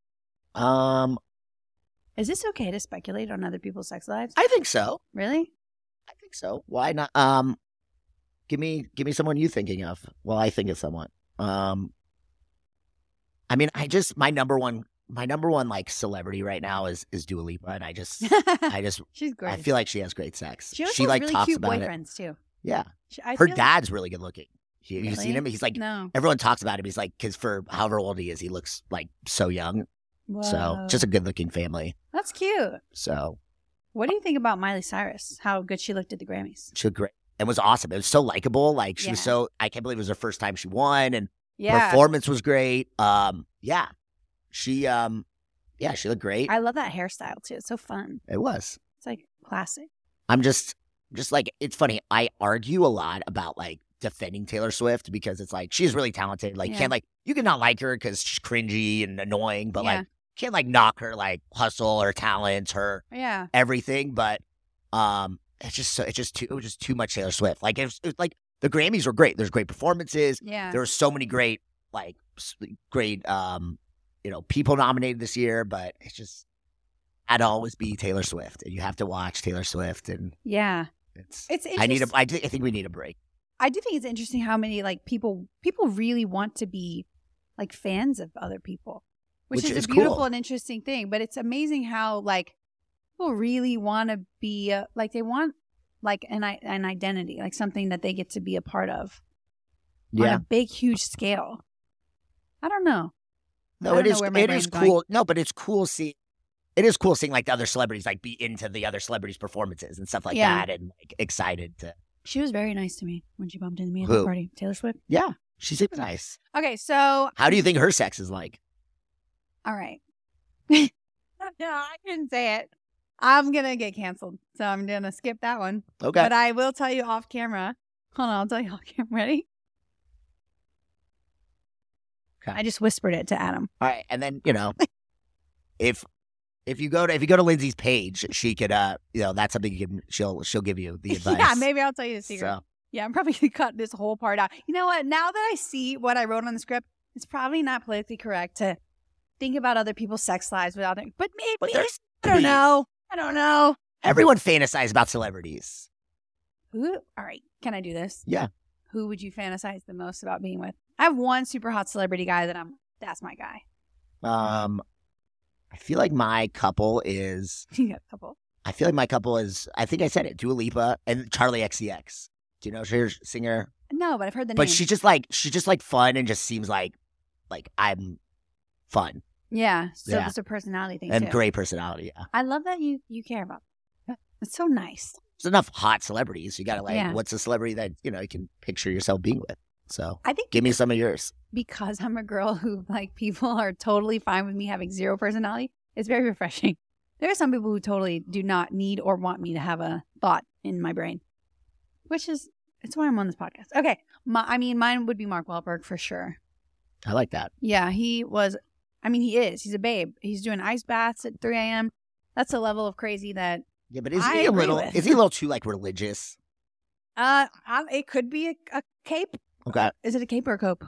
Speaker 1: Is this okay to speculate on other people's sex lives?
Speaker 2: I think so.
Speaker 1: Really?
Speaker 2: I think so. Why not? Give me someone you thinking of. Well, I think of someone. I mean, my number one my number one like celebrity right now is Dua Lipa, and I just
Speaker 1: she's great.
Speaker 2: I feel like she has great sex.
Speaker 1: She also has
Speaker 2: like
Speaker 1: really
Speaker 2: talks
Speaker 1: cute
Speaker 2: about
Speaker 1: boyfriends too.
Speaker 2: Yeah, her dad's really good looking. Have you seen him? He's like everyone talks about him. He's like because for however old he is, he looks like so young. Whoa. So just a good looking family.
Speaker 1: That's cute.
Speaker 2: So,
Speaker 1: what do you think about Miley Cyrus? How good she looked at the Grammys?
Speaker 2: She looked great. It was awesome. It was so likable. Like she was so. I can't believe it was her first time she won, and performance was great. She looked great.
Speaker 1: I love that hairstyle too. It's so fun.
Speaker 2: It was.
Speaker 1: It's like classic.
Speaker 2: I'm just like, it's funny. I argue a lot about like defending Taylor Swift because it's like she's really talented. Like you cannot like her because she's cringy and annoying, but like can't like knock her like hustle or talent or everything. But it was just too much Taylor Swift. Like it was like the Grammys were great. There's great performances.
Speaker 1: Yeah,
Speaker 2: there were so many great people nominated this year, but it's just had to always be Taylor Swift, and you have to watch Taylor Swift. And it's I think we need a break.
Speaker 1: I do think it's interesting how many like people really want to be like fans of other people, which is a beautiful and interesting thing. But it's amazing how like people really want to be like they want like an identity, like something that they get to be a part of on a big, huge scale. I don't know.
Speaker 2: No, it is cool. No, but it's cool seeing. It is cool seeing like the other celebrities like be into the other celebrities' performances and stuff like that, and like excited to.
Speaker 1: She was very nice to me when she bumped into me at the party. Taylor Swift.
Speaker 2: Yeah, she seems nice.
Speaker 1: Okay, so
Speaker 2: how do you think her sex is like?
Speaker 1: All right. No, I didn't say it. I'm gonna get canceled, so I'm gonna skip that one.
Speaker 2: Okay,
Speaker 1: but I will tell you off camera. Hold on, I'll tell you off camera. Ready? Okay. I just whispered it to Adam.
Speaker 2: All right, and then if you go to Lindsay's page, she could that's something she'll give you the advice.
Speaker 1: Yeah, maybe I'll tell you the secret. So. Yeah, I'm probably gonna cut this whole part out. You know what? Now that I see what I wrote on the script, it's probably not politically correct to think about other people's sex lives without them. But maybe I don't know.
Speaker 2: Everyone fantasizes about celebrities.
Speaker 1: Who? All right, can I do this?
Speaker 2: Yeah.
Speaker 1: Who would you fantasize the most about being with? I have one super hot celebrity guy that's my guy.
Speaker 2: I feel like my couple is.
Speaker 1: You got a couple.
Speaker 2: I feel like my couple is. I think I said it. Dua Lipa and Charlie XCX. Do you know her singer?
Speaker 1: No, but I've heard the name.
Speaker 2: But she's just like fun and just seems like I'm fun.
Speaker 1: Yeah. So it's a personality thing
Speaker 2: and
Speaker 1: too.
Speaker 2: Great personality. Yeah.
Speaker 1: I love that you care about that. It's so nice.
Speaker 2: There's enough hot celebrities. You gotta what's a celebrity that you can picture yourself being with? So
Speaker 1: I think
Speaker 2: give me some of yours.
Speaker 1: Because I'm a girl who like people are totally fine with me having zero personality. It's very refreshing. There are some people who totally do not need or want me to have a thought in my brain, it's why I'm on this podcast. Okay, mine would be Mark Wahlberg for sure.
Speaker 2: I like that.
Speaker 1: Yeah, he was. He is. He's a babe. He's doing ice baths at 3 a.m. That's a level of crazy that.
Speaker 2: Yeah, but is he a little too like religious?
Speaker 1: It could be a cape.
Speaker 2: Okay.
Speaker 1: Is it a cape or a cope?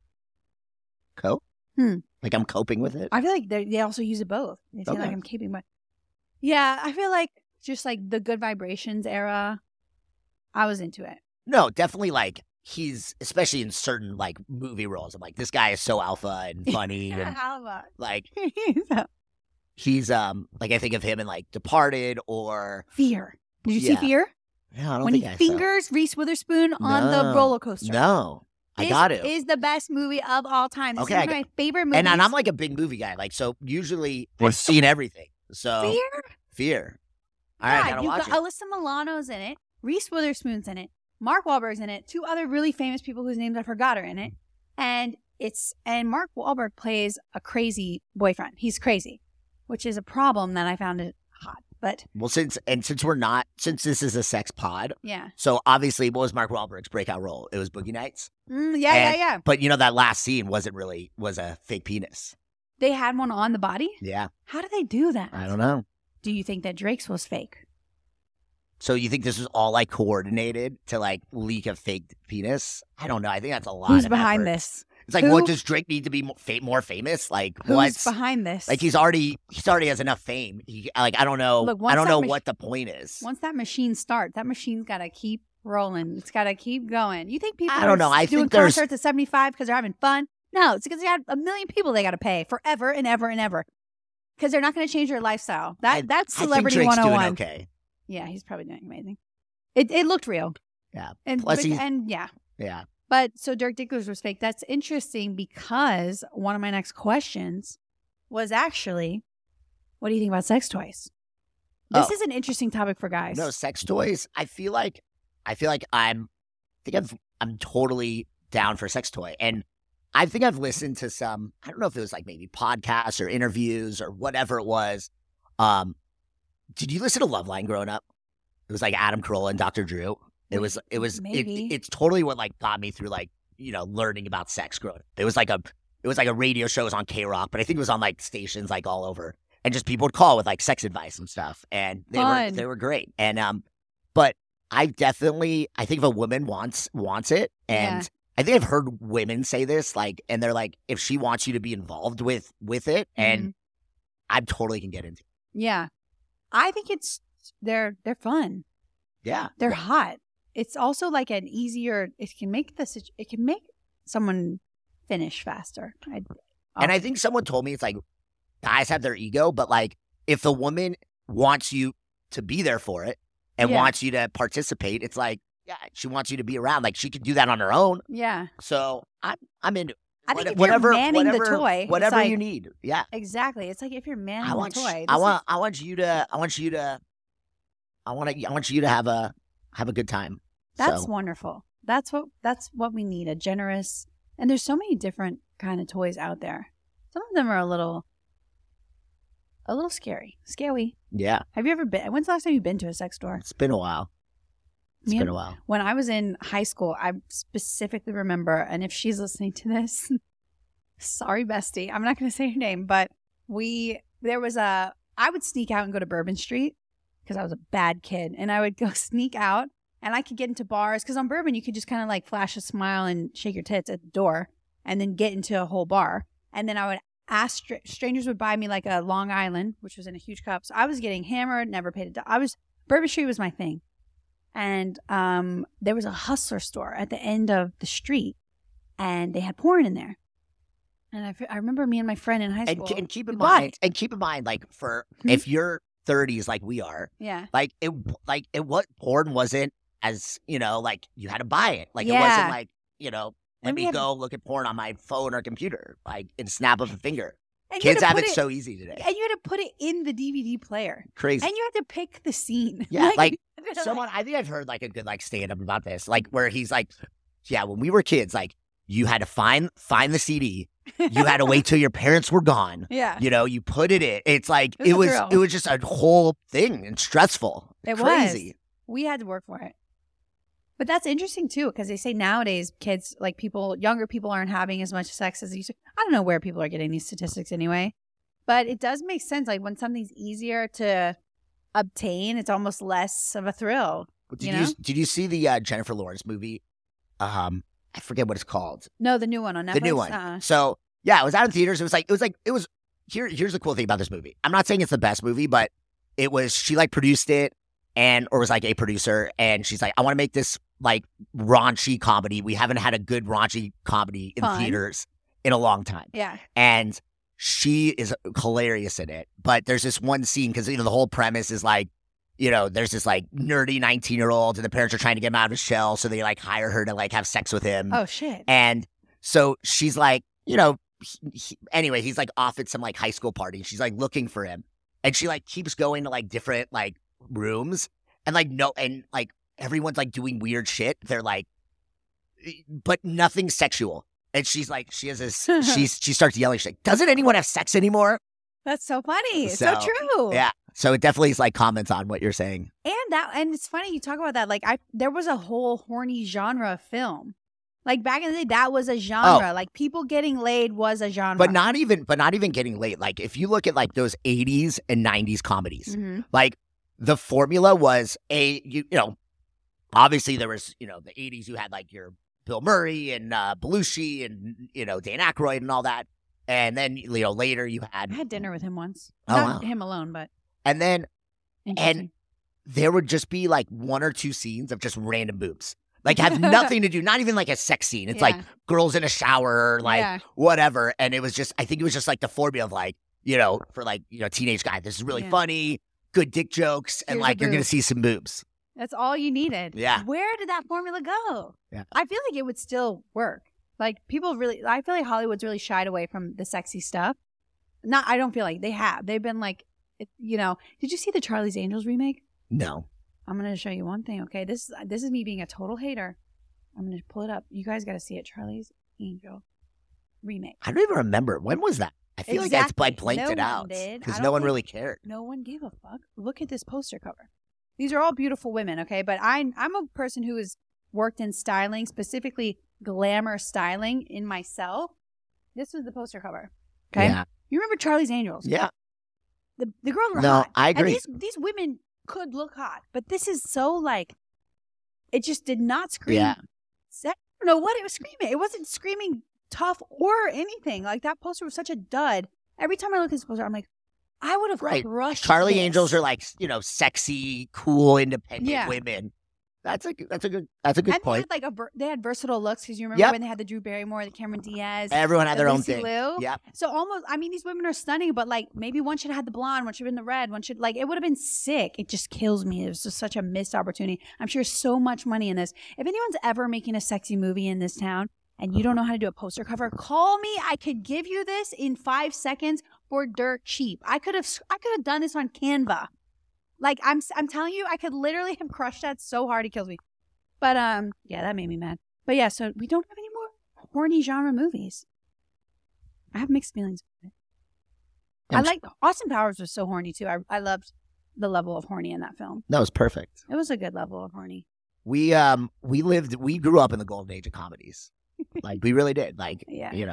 Speaker 2: Cope? Like I'm coping with it?
Speaker 1: I feel like they also use it both. They say like I'm caping, but yeah, I feel like just like the Good Vibrations era, I was into it.
Speaker 2: No, definitely like he's, especially in certain like movie roles, I'm like, this guy is so alpha and funny. And
Speaker 1: alpha.
Speaker 2: Like he's like I think of him in like Departed or
Speaker 1: Fear. Did you see Fear?
Speaker 2: No, I don't
Speaker 1: when
Speaker 2: think
Speaker 1: he fingers Reese Witherspoon on the roller coaster.
Speaker 2: No. I got it.
Speaker 1: This is the best movie of all time. This is one of my favorite movies.
Speaker 2: And I'm like a big movie guy. Like, so usually I've seen everything. So Fear. All right, I gotta watch it.
Speaker 1: Alyssa Milano's in it. Reese Witherspoon's in it. Mark Wahlberg's in it. 2 other really famous people whose names I forgot are in it. And Mark Wahlberg plays a crazy boyfriend. He's crazy, which is a problem that I found it hot. But
Speaker 2: since this is a sex pod,
Speaker 1: yeah.
Speaker 2: So obviously, what was Mark Wahlberg's breakout role? It was Boogie Nights.
Speaker 1: Yeah.
Speaker 2: But that last scene was a fake penis.
Speaker 1: They had one on the body.
Speaker 2: Yeah.
Speaker 1: How do they do that?
Speaker 2: I don't know.
Speaker 1: Do you think that Drake's was fake?
Speaker 2: So you think this was all like coordinated to like leak a fake penis? I don't know. I think that's a lot.
Speaker 1: Who's behind this?
Speaker 2: It's like, what does Drake need to be more famous? Like,
Speaker 1: who's behind this?
Speaker 2: Like, he already has enough fame. I don't know. Look, I don't know what the point is.
Speaker 1: Once that machine starts, that machine's got to keep rolling. It's got to keep going. You think people
Speaker 2: I don't know. I
Speaker 1: doing
Speaker 2: think there's
Speaker 1: concerts at 75 because they're having fun? No, it's because they got a million people they got to pay forever and ever and ever. Because they're not going to change their lifestyle. That's celebrity 101.
Speaker 2: Doing okay.
Speaker 1: Yeah, he's probably doing amazing. It looked real.
Speaker 2: Yeah.
Speaker 1: And
Speaker 2: plus
Speaker 1: yeah.
Speaker 2: Yeah.
Speaker 1: But so Dirk Diggler was fake. That's interesting because one of my next questions was actually, what do you think about sex toys? This is an interesting topic for guys.
Speaker 2: No, sex toys. I feel like I'm totally down for a sex toy. And I think I've listened to some, I don't know if it was like maybe podcasts or interviews or whatever it was. Did you listen to Loveline growing up? It was like Adam Carolla and Dr. Drew. It's totally what like got me through like, learning about sex growing up. It was like a radio show. It was on K-Rock, but I think it was on like stations like all over. And just people would call with like sex advice and stuff. And they were great. And but I think if a woman wants it, and I think I've heard women say this, like, and they're like, if she wants you to be involved with it, and I totally can get into it.
Speaker 1: Yeah. I think they're fun.
Speaker 2: Yeah.
Speaker 1: They're hot. It's also like it can make someone finish faster.
Speaker 2: And I think someone told me it's like guys have their ego, but like if the woman wants you to be there for it and wants you to participate, it's like, yeah, she wants you to be around. Like she can do that on her own.
Speaker 1: Yeah.
Speaker 2: So I'm into
Speaker 1: I think if you're manning the toy,
Speaker 2: whatever you need. Yeah.
Speaker 1: Exactly. It's like if you're manning the toy.
Speaker 2: I want you to have a good time.
Speaker 1: That's wonderful. That's what we need. A generous, and there's so many different kind of toys out there. Some of them are a little scary.
Speaker 2: Yeah.
Speaker 1: Have you ever been? When's the last time you've been to a sex store?
Speaker 2: It's been a while.
Speaker 1: When I was in high school, I specifically remember, and if she's listening to this, sorry, bestie, I'm not going to say her name, but I would sneak out and go to Bourbon Street because I was a bad kid, and I would go sneak out, and I could get into bars because on Bourbon you could just kind of like flash a smile and shake your tits at the door, and then get into a whole bar, and then I would ask strangers would buy me like a Long Island, which was in a huge cup. So I was getting hammered, never paid Bourbon Street was my thing. And there was a Hustler store at the end of the street, and they had porn in there. And I remember me and my friend in high school.
Speaker 2: And keep in mind, like for if you're 30s like we are, like what porn wasn't as like you had to buy it. Like it wasn't like let me go look at porn on my phone or computer, like in snap of a finger. Kids have it so easy today.
Speaker 1: And you had to put it in the DVD player.
Speaker 2: Crazy.
Speaker 1: And you had to pick the scene.
Speaker 2: Yeah, like someone, I think I've heard like a good like stand-up about this, like where he's like, yeah, when we were kids, like you had to find the CD. You had to wait till your parents were gone.
Speaker 1: Yeah.
Speaker 2: You put it in. It's like, it was just a whole thing and stressful.
Speaker 1: It
Speaker 2: crazy.
Speaker 1: Was. We had to work for it. But that's interesting too, because they say nowadays kids, like younger people aren't having as much sex as they used to. I don't know where people are getting these statistics anyway, but it does make sense. Like when something's easier to obtain, it's almost less of a thrill.
Speaker 2: Did you see the Jennifer Lawrence movie? I forget what it's called.
Speaker 1: No, the new one on Netflix.
Speaker 2: The new one. So yeah, it was out in theaters. Here's the cool thing about this movie. I'm not saying it's the best movie, but she like produced it or was like a producer, and she's like, I want to make this like raunchy comedy. We haven't had a good raunchy comedy in theaters in a long time.
Speaker 1: Yeah.
Speaker 2: And she is hilarious in it. But there's this one scene because the whole premise is like, there's this like nerdy 19-year-old and the parents are trying to get him out of his shell, so they like hire her to like have sex with him.
Speaker 1: Oh shit.
Speaker 2: And so she's like, anyway, he's like off at some like high school party. She's like looking for him, and she like keeps going to like different like rooms, and like like everyone's like doing weird shit. They're like, but nothing sexual. And she's like, she has this, she starts yelling. She's like, doesn't anyone have sex anymore?
Speaker 1: That's so funny. So true.
Speaker 2: Yeah. So it definitely is like comments on what you're saying.
Speaker 1: And it's funny you talk about that. Like there was a whole horny genre of film. Like back in the day, that was a genre. Like people getting laid was a genre.
Speaker 2: But not even getting laid. Like if you look at like those 80s and 90s comedies, like the formula was obviously there was, the 80s you had like your Bill Murray and Belushi and, Dan Aykroyd and all that. And then, later you had...
Speaker 1: I had dinner with him once.
Speaker 2: Oh,
Speaker 1: Not him alone, but...
Speaker 2: And then... And there would just be like one or two scenes of just random boobs. Like have nothing to do, not even like a sex scene. It's like girls in a shower, like whatever. And it was just, I think it was just like the formula of like, for like, teenage guy, this is really funny, good dick jokes, and like you're going to see some boobs.
Speaker 1: That's all you needed.
Speaker 2: Yeah.
Speaker 1: Where did that formula go?
Speaker 2: Yeah.
Speaker 1: I feel like it would still work. Like people really, I feel like Hollywood's really shied away from the sexy stuff. I don't feel like they have. They've been like, did you see the Charlie's Angels remake?
Speaker 2: No.
Speaker 1: I'm going to show you one thing, okay? This is me being a total hater. I'm going to pull it up. You guys got to see it. Charlie's Angel remake.
Speaker 2: I don't even remember. When was that? I feel like I blanked it out because no one really cared.
Speaker 1: No one gave a fuck. Look at this poster cover. These are all beautiful women, okay? But I'm a person who has worked in styling, specifically glamour styling in myself. This was the poster cover, okay?
Speaker 2: Yeah.
Speaker 1: You remember Charlie's Angels?
Speaker 2: Yeah.
Speaker 1: The girls were hot.
Speaker 2: No, I agree.
Speaker 1: And these women could look hot, but this is so like, it just did not scream.
Speaker 2: Yeah.
Speaker 1: I don't know what it was screaming. It wasn't screaming tough or anything. Like that poster was such a dud. Every time I look at this poster, I'm like, I would have crushed
Speaker 2: Charlie
Speaker 1: this.
Speaker 2: Angels are like, sexy, cool, independent women. That's a good point.
Speaker 1: They had versatile looks because you remember when they had the Drew Barrymore, the Cameron Diaz.
Speaker 2: Everyone had their own thing.
Speaker 1: Yeah. So almost, these women are stunning, but like maybe one should have had the blonde, one should have been the red, one should it would have been sick. It just kills me. It was just such a missed opportunity. I'm sure so much money in this. If anyone's ever making a sexy movie in this town and you don't know how to do a poster cover, call me. I could give you this in 5 seconds for dirt cheap. I could have done this on Canva. Like I'm telling you, I could literally have crushed that so hard it kills me. But that made me mad. But yeah, so we don't have any more horny genre movies. I have mixed feelings with it. I like Austin Powers was so horny too. I loved the level of horny in that film.
Speaker 2: That was perfect.
Speaker 1: It was a good level of horny.
Speaker 2: We grew up in the golden age of comedies. Like we really did. Like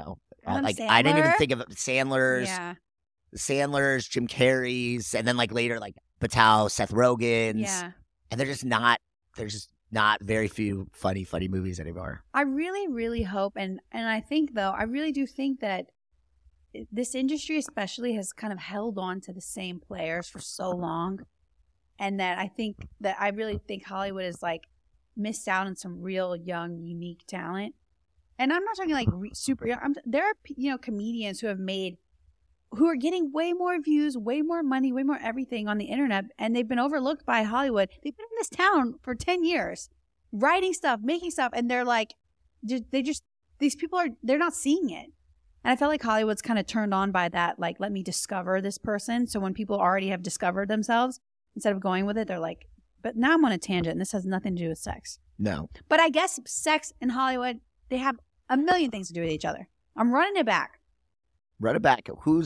Speaker 2: I didn't even think of Sandler's. Yeah. Sandler's, Jim Carrey's, and then like later like Patel, Seth Rogen's. Yeah. And there's just not very few funny movies anymore.
Speaker 1: I really, really hope and I think though, I really do think that this industry especially has kind of held on to the same players for so long. And that I really think Hollywood has like missed out on some real young, unique talent. And I'm not talking like super young. There are, comedians who are getting way more views, way more money, way more everything on the internet, and they've been overlooked by Hollywood. They've been in this town for 10 years, writing stuff, making stuff, and they're like, these people they're not seeing it. And I felt like Hollywood's kind of turned on by that, like, let me discover this person. So when people already have discovered themselves, instead of going with it, they're like, but now I'm on a tangent, and this has nothing to do with sex.
Speaker 2: No.
Speaker 1: But I guess sex and Hollywood, they have a million things to do with each other. I'm running it back.
Speaker 2: Run it back. Who's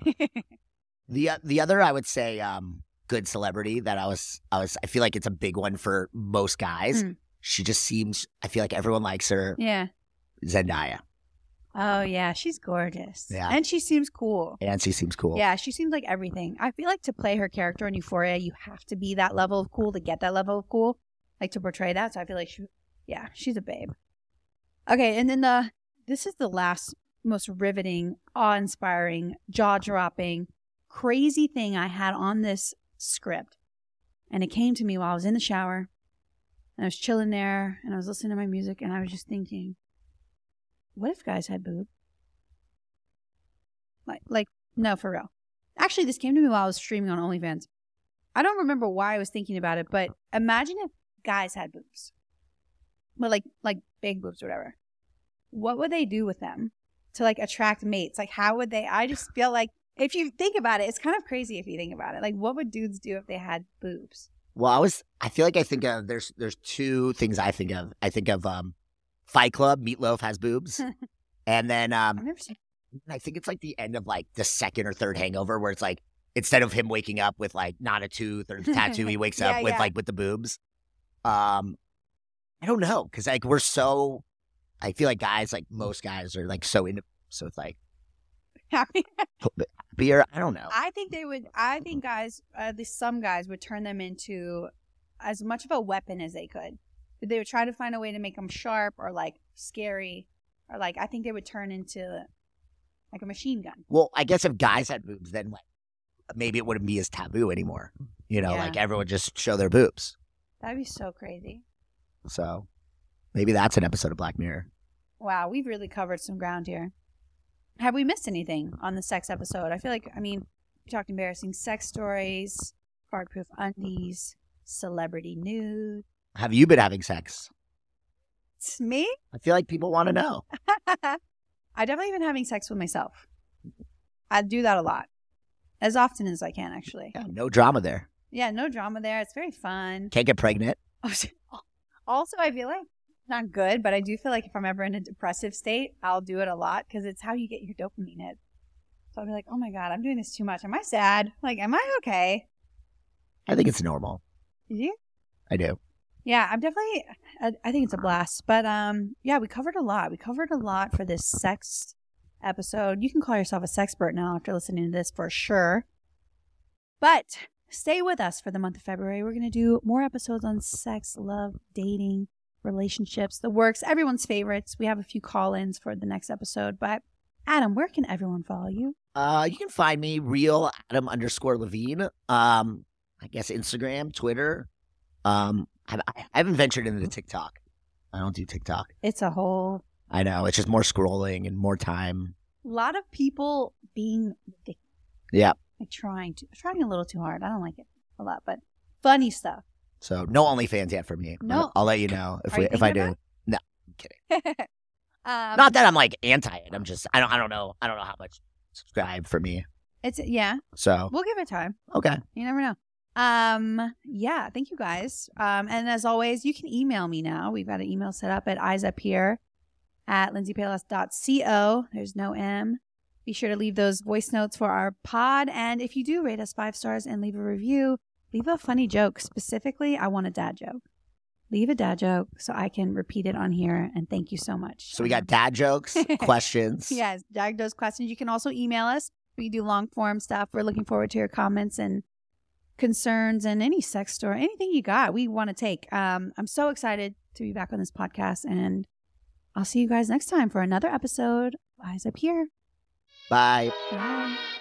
Speaker 2: the other? I would say good celebrity that I feel like it's a big one for most guys. She just seems. I feel like everyone likes her.
Speaker 1: Yeah.
Speaker 2: Zendaya.
Speaker 1: Oh yeah, she's gorgeous.
Speaker 2: Yeah,
Speaker 1: and she seems cool.
Speaker 2: Yeah, she seems
Speaker 1: like everything. I feel like to play her character in Euphoria, you have to be that level of cool to get that level of cool, like to portray that. So I feel like she's a babe. Okay, and then this is the last most riveting, awe-inspiring, jaw-dropping, crazy thing I had on this script. And it came to me while I was in the shower, and I was chilling there, and I was listening to my music, and I was just thinking, what if guys had boobs? Like, no, for real. Actually, this came to me while I was streaming on OnlyFans. I don't remember why I was thinking about it, but imagine if guys had boobs. But like big boobs or whatever. What would they do with them to like attract mates? Like how would they? I just feel like if you think about it, it's kind of crazy if you think about it. Like what would dudes do if they had boobs?
Speaker 2: Well, I feel like I think of there's two things I think of. I think of Fight Club. Meatloaf has boobs, and then
Speaker 1: I've never seen.
Speaker 2: I think it's like the end of like the second or third Hangover where it's like instead of him waking up with like not a tooth or a tattoo, he wakes up with like with the boobs. I don't know because like we're so. I feel like guys, like most guys, are like so into. So it's like beer. I don't know.
Speaker 1: I think they would. I think guys, at least some guys, would turn them into as much of a weapon as they could. They would try to find a way to make them sharp or like scary, or like I think they would turn into like a machine gun.
Speaker 2: Well, I guess if guys had boobs, then like maybe it wouldn't be as taboo anymore. Like everyone would just show their boobs.
Speaker 1: That'd be so crazy.
Speaker 2: So, Maybe that's an episode of Black Mirror.
Speaker 1: Wow, we've really covered some ground here. Have we missed anything on the sex episode? I feel like, we talked embarrassing sex stories, fart-proof undies, celebrity nude.
Speaker 2: Have you been having sex?
Speaker 1: It's me?
Speaker 2: I feel like people want to know.
Speaker 1: I definitely been having sex with myself. I do that a lot. As often as I can, actually.
Speaker 2: Yeah, no drama there.
Speaker 1: Yeah, no drama there. It's very fun.
Speaker 2: Can't get pregnant.
Speaker 1: Also, I feel like, not good, but I do feel like if I'm ever in a depressive state, I'll do it a lot because it's how you get your dopamine hit. So I'll be like, oh my God, I'm doing this too much. Am I sad? Like, am I okay?
Speaker 2: I think it's normal.
Speaker 1: Do you?
Speaker 2: I do.
Speaker 1: Yeah, I think it's a blast. But yeah, we covered a lot. We covered a lot for this sex episode. You can call yourself a sexpert now after listening to this for sure. But stay with us for the month of February. We're going to do more episodes on sex, love, dating, relationships, the works, everyone's favorites. We have a few call-ins for the next episode. But Adam, where can everyone follow you?
Speaker 2: You can find me real Adam_Levine. I guess Instagram, Twitter. I haven't ventured into TikTok. I don't do TikTok.
Speaker 1: It's a whole...
Speaker 2: I know. It's just more scrolling and more time.
Speaker 1: A lot of people being ridiculous.
Speaker 2: Yeah.
Speaker 1: Like trying a little too hard. I don't like it a lot, but funny stuff.
Speaker 2: So no OnlyFans yet for me.
Speaker 1: No.
Speaker 2: I'll let you know if I do. No, I'm kidding.
Speaker 1: Not
Speaker 2: that I'm like anti it. I'm just I don't know how much subscribe for me.
Speaker 1: It's
Speaker 2: So
Speaker 1: we'll give it time.
Speaker 2: Okay.
Speaker 1: You never know. Yeah, thank you guys. And as always, you can email me now. We've got an email set up at eyesuphere@lindsaypayless.co. There's no M. Be sure to leave those voice notes for our pod. And if you do rate us 5 stars and leave a review, leave a funny joke. Specifically, I want a dad joke. Leave a dad joke so I can repeat it on here. And thank you so much.
Speaker 2: So we got dad jokes, questions.
Speaker 1: Yes, dad jokes, questions. You can also email us. We do long form stuff. We're looking forward to your comments and concerns and any sex story, anything you got, we want to take. I'm so excited to be back on this podcast, and I'll see you guys next time for another episode. Eyes Up Here.
Speaker 2: Bye.
Speaker 1: Bye.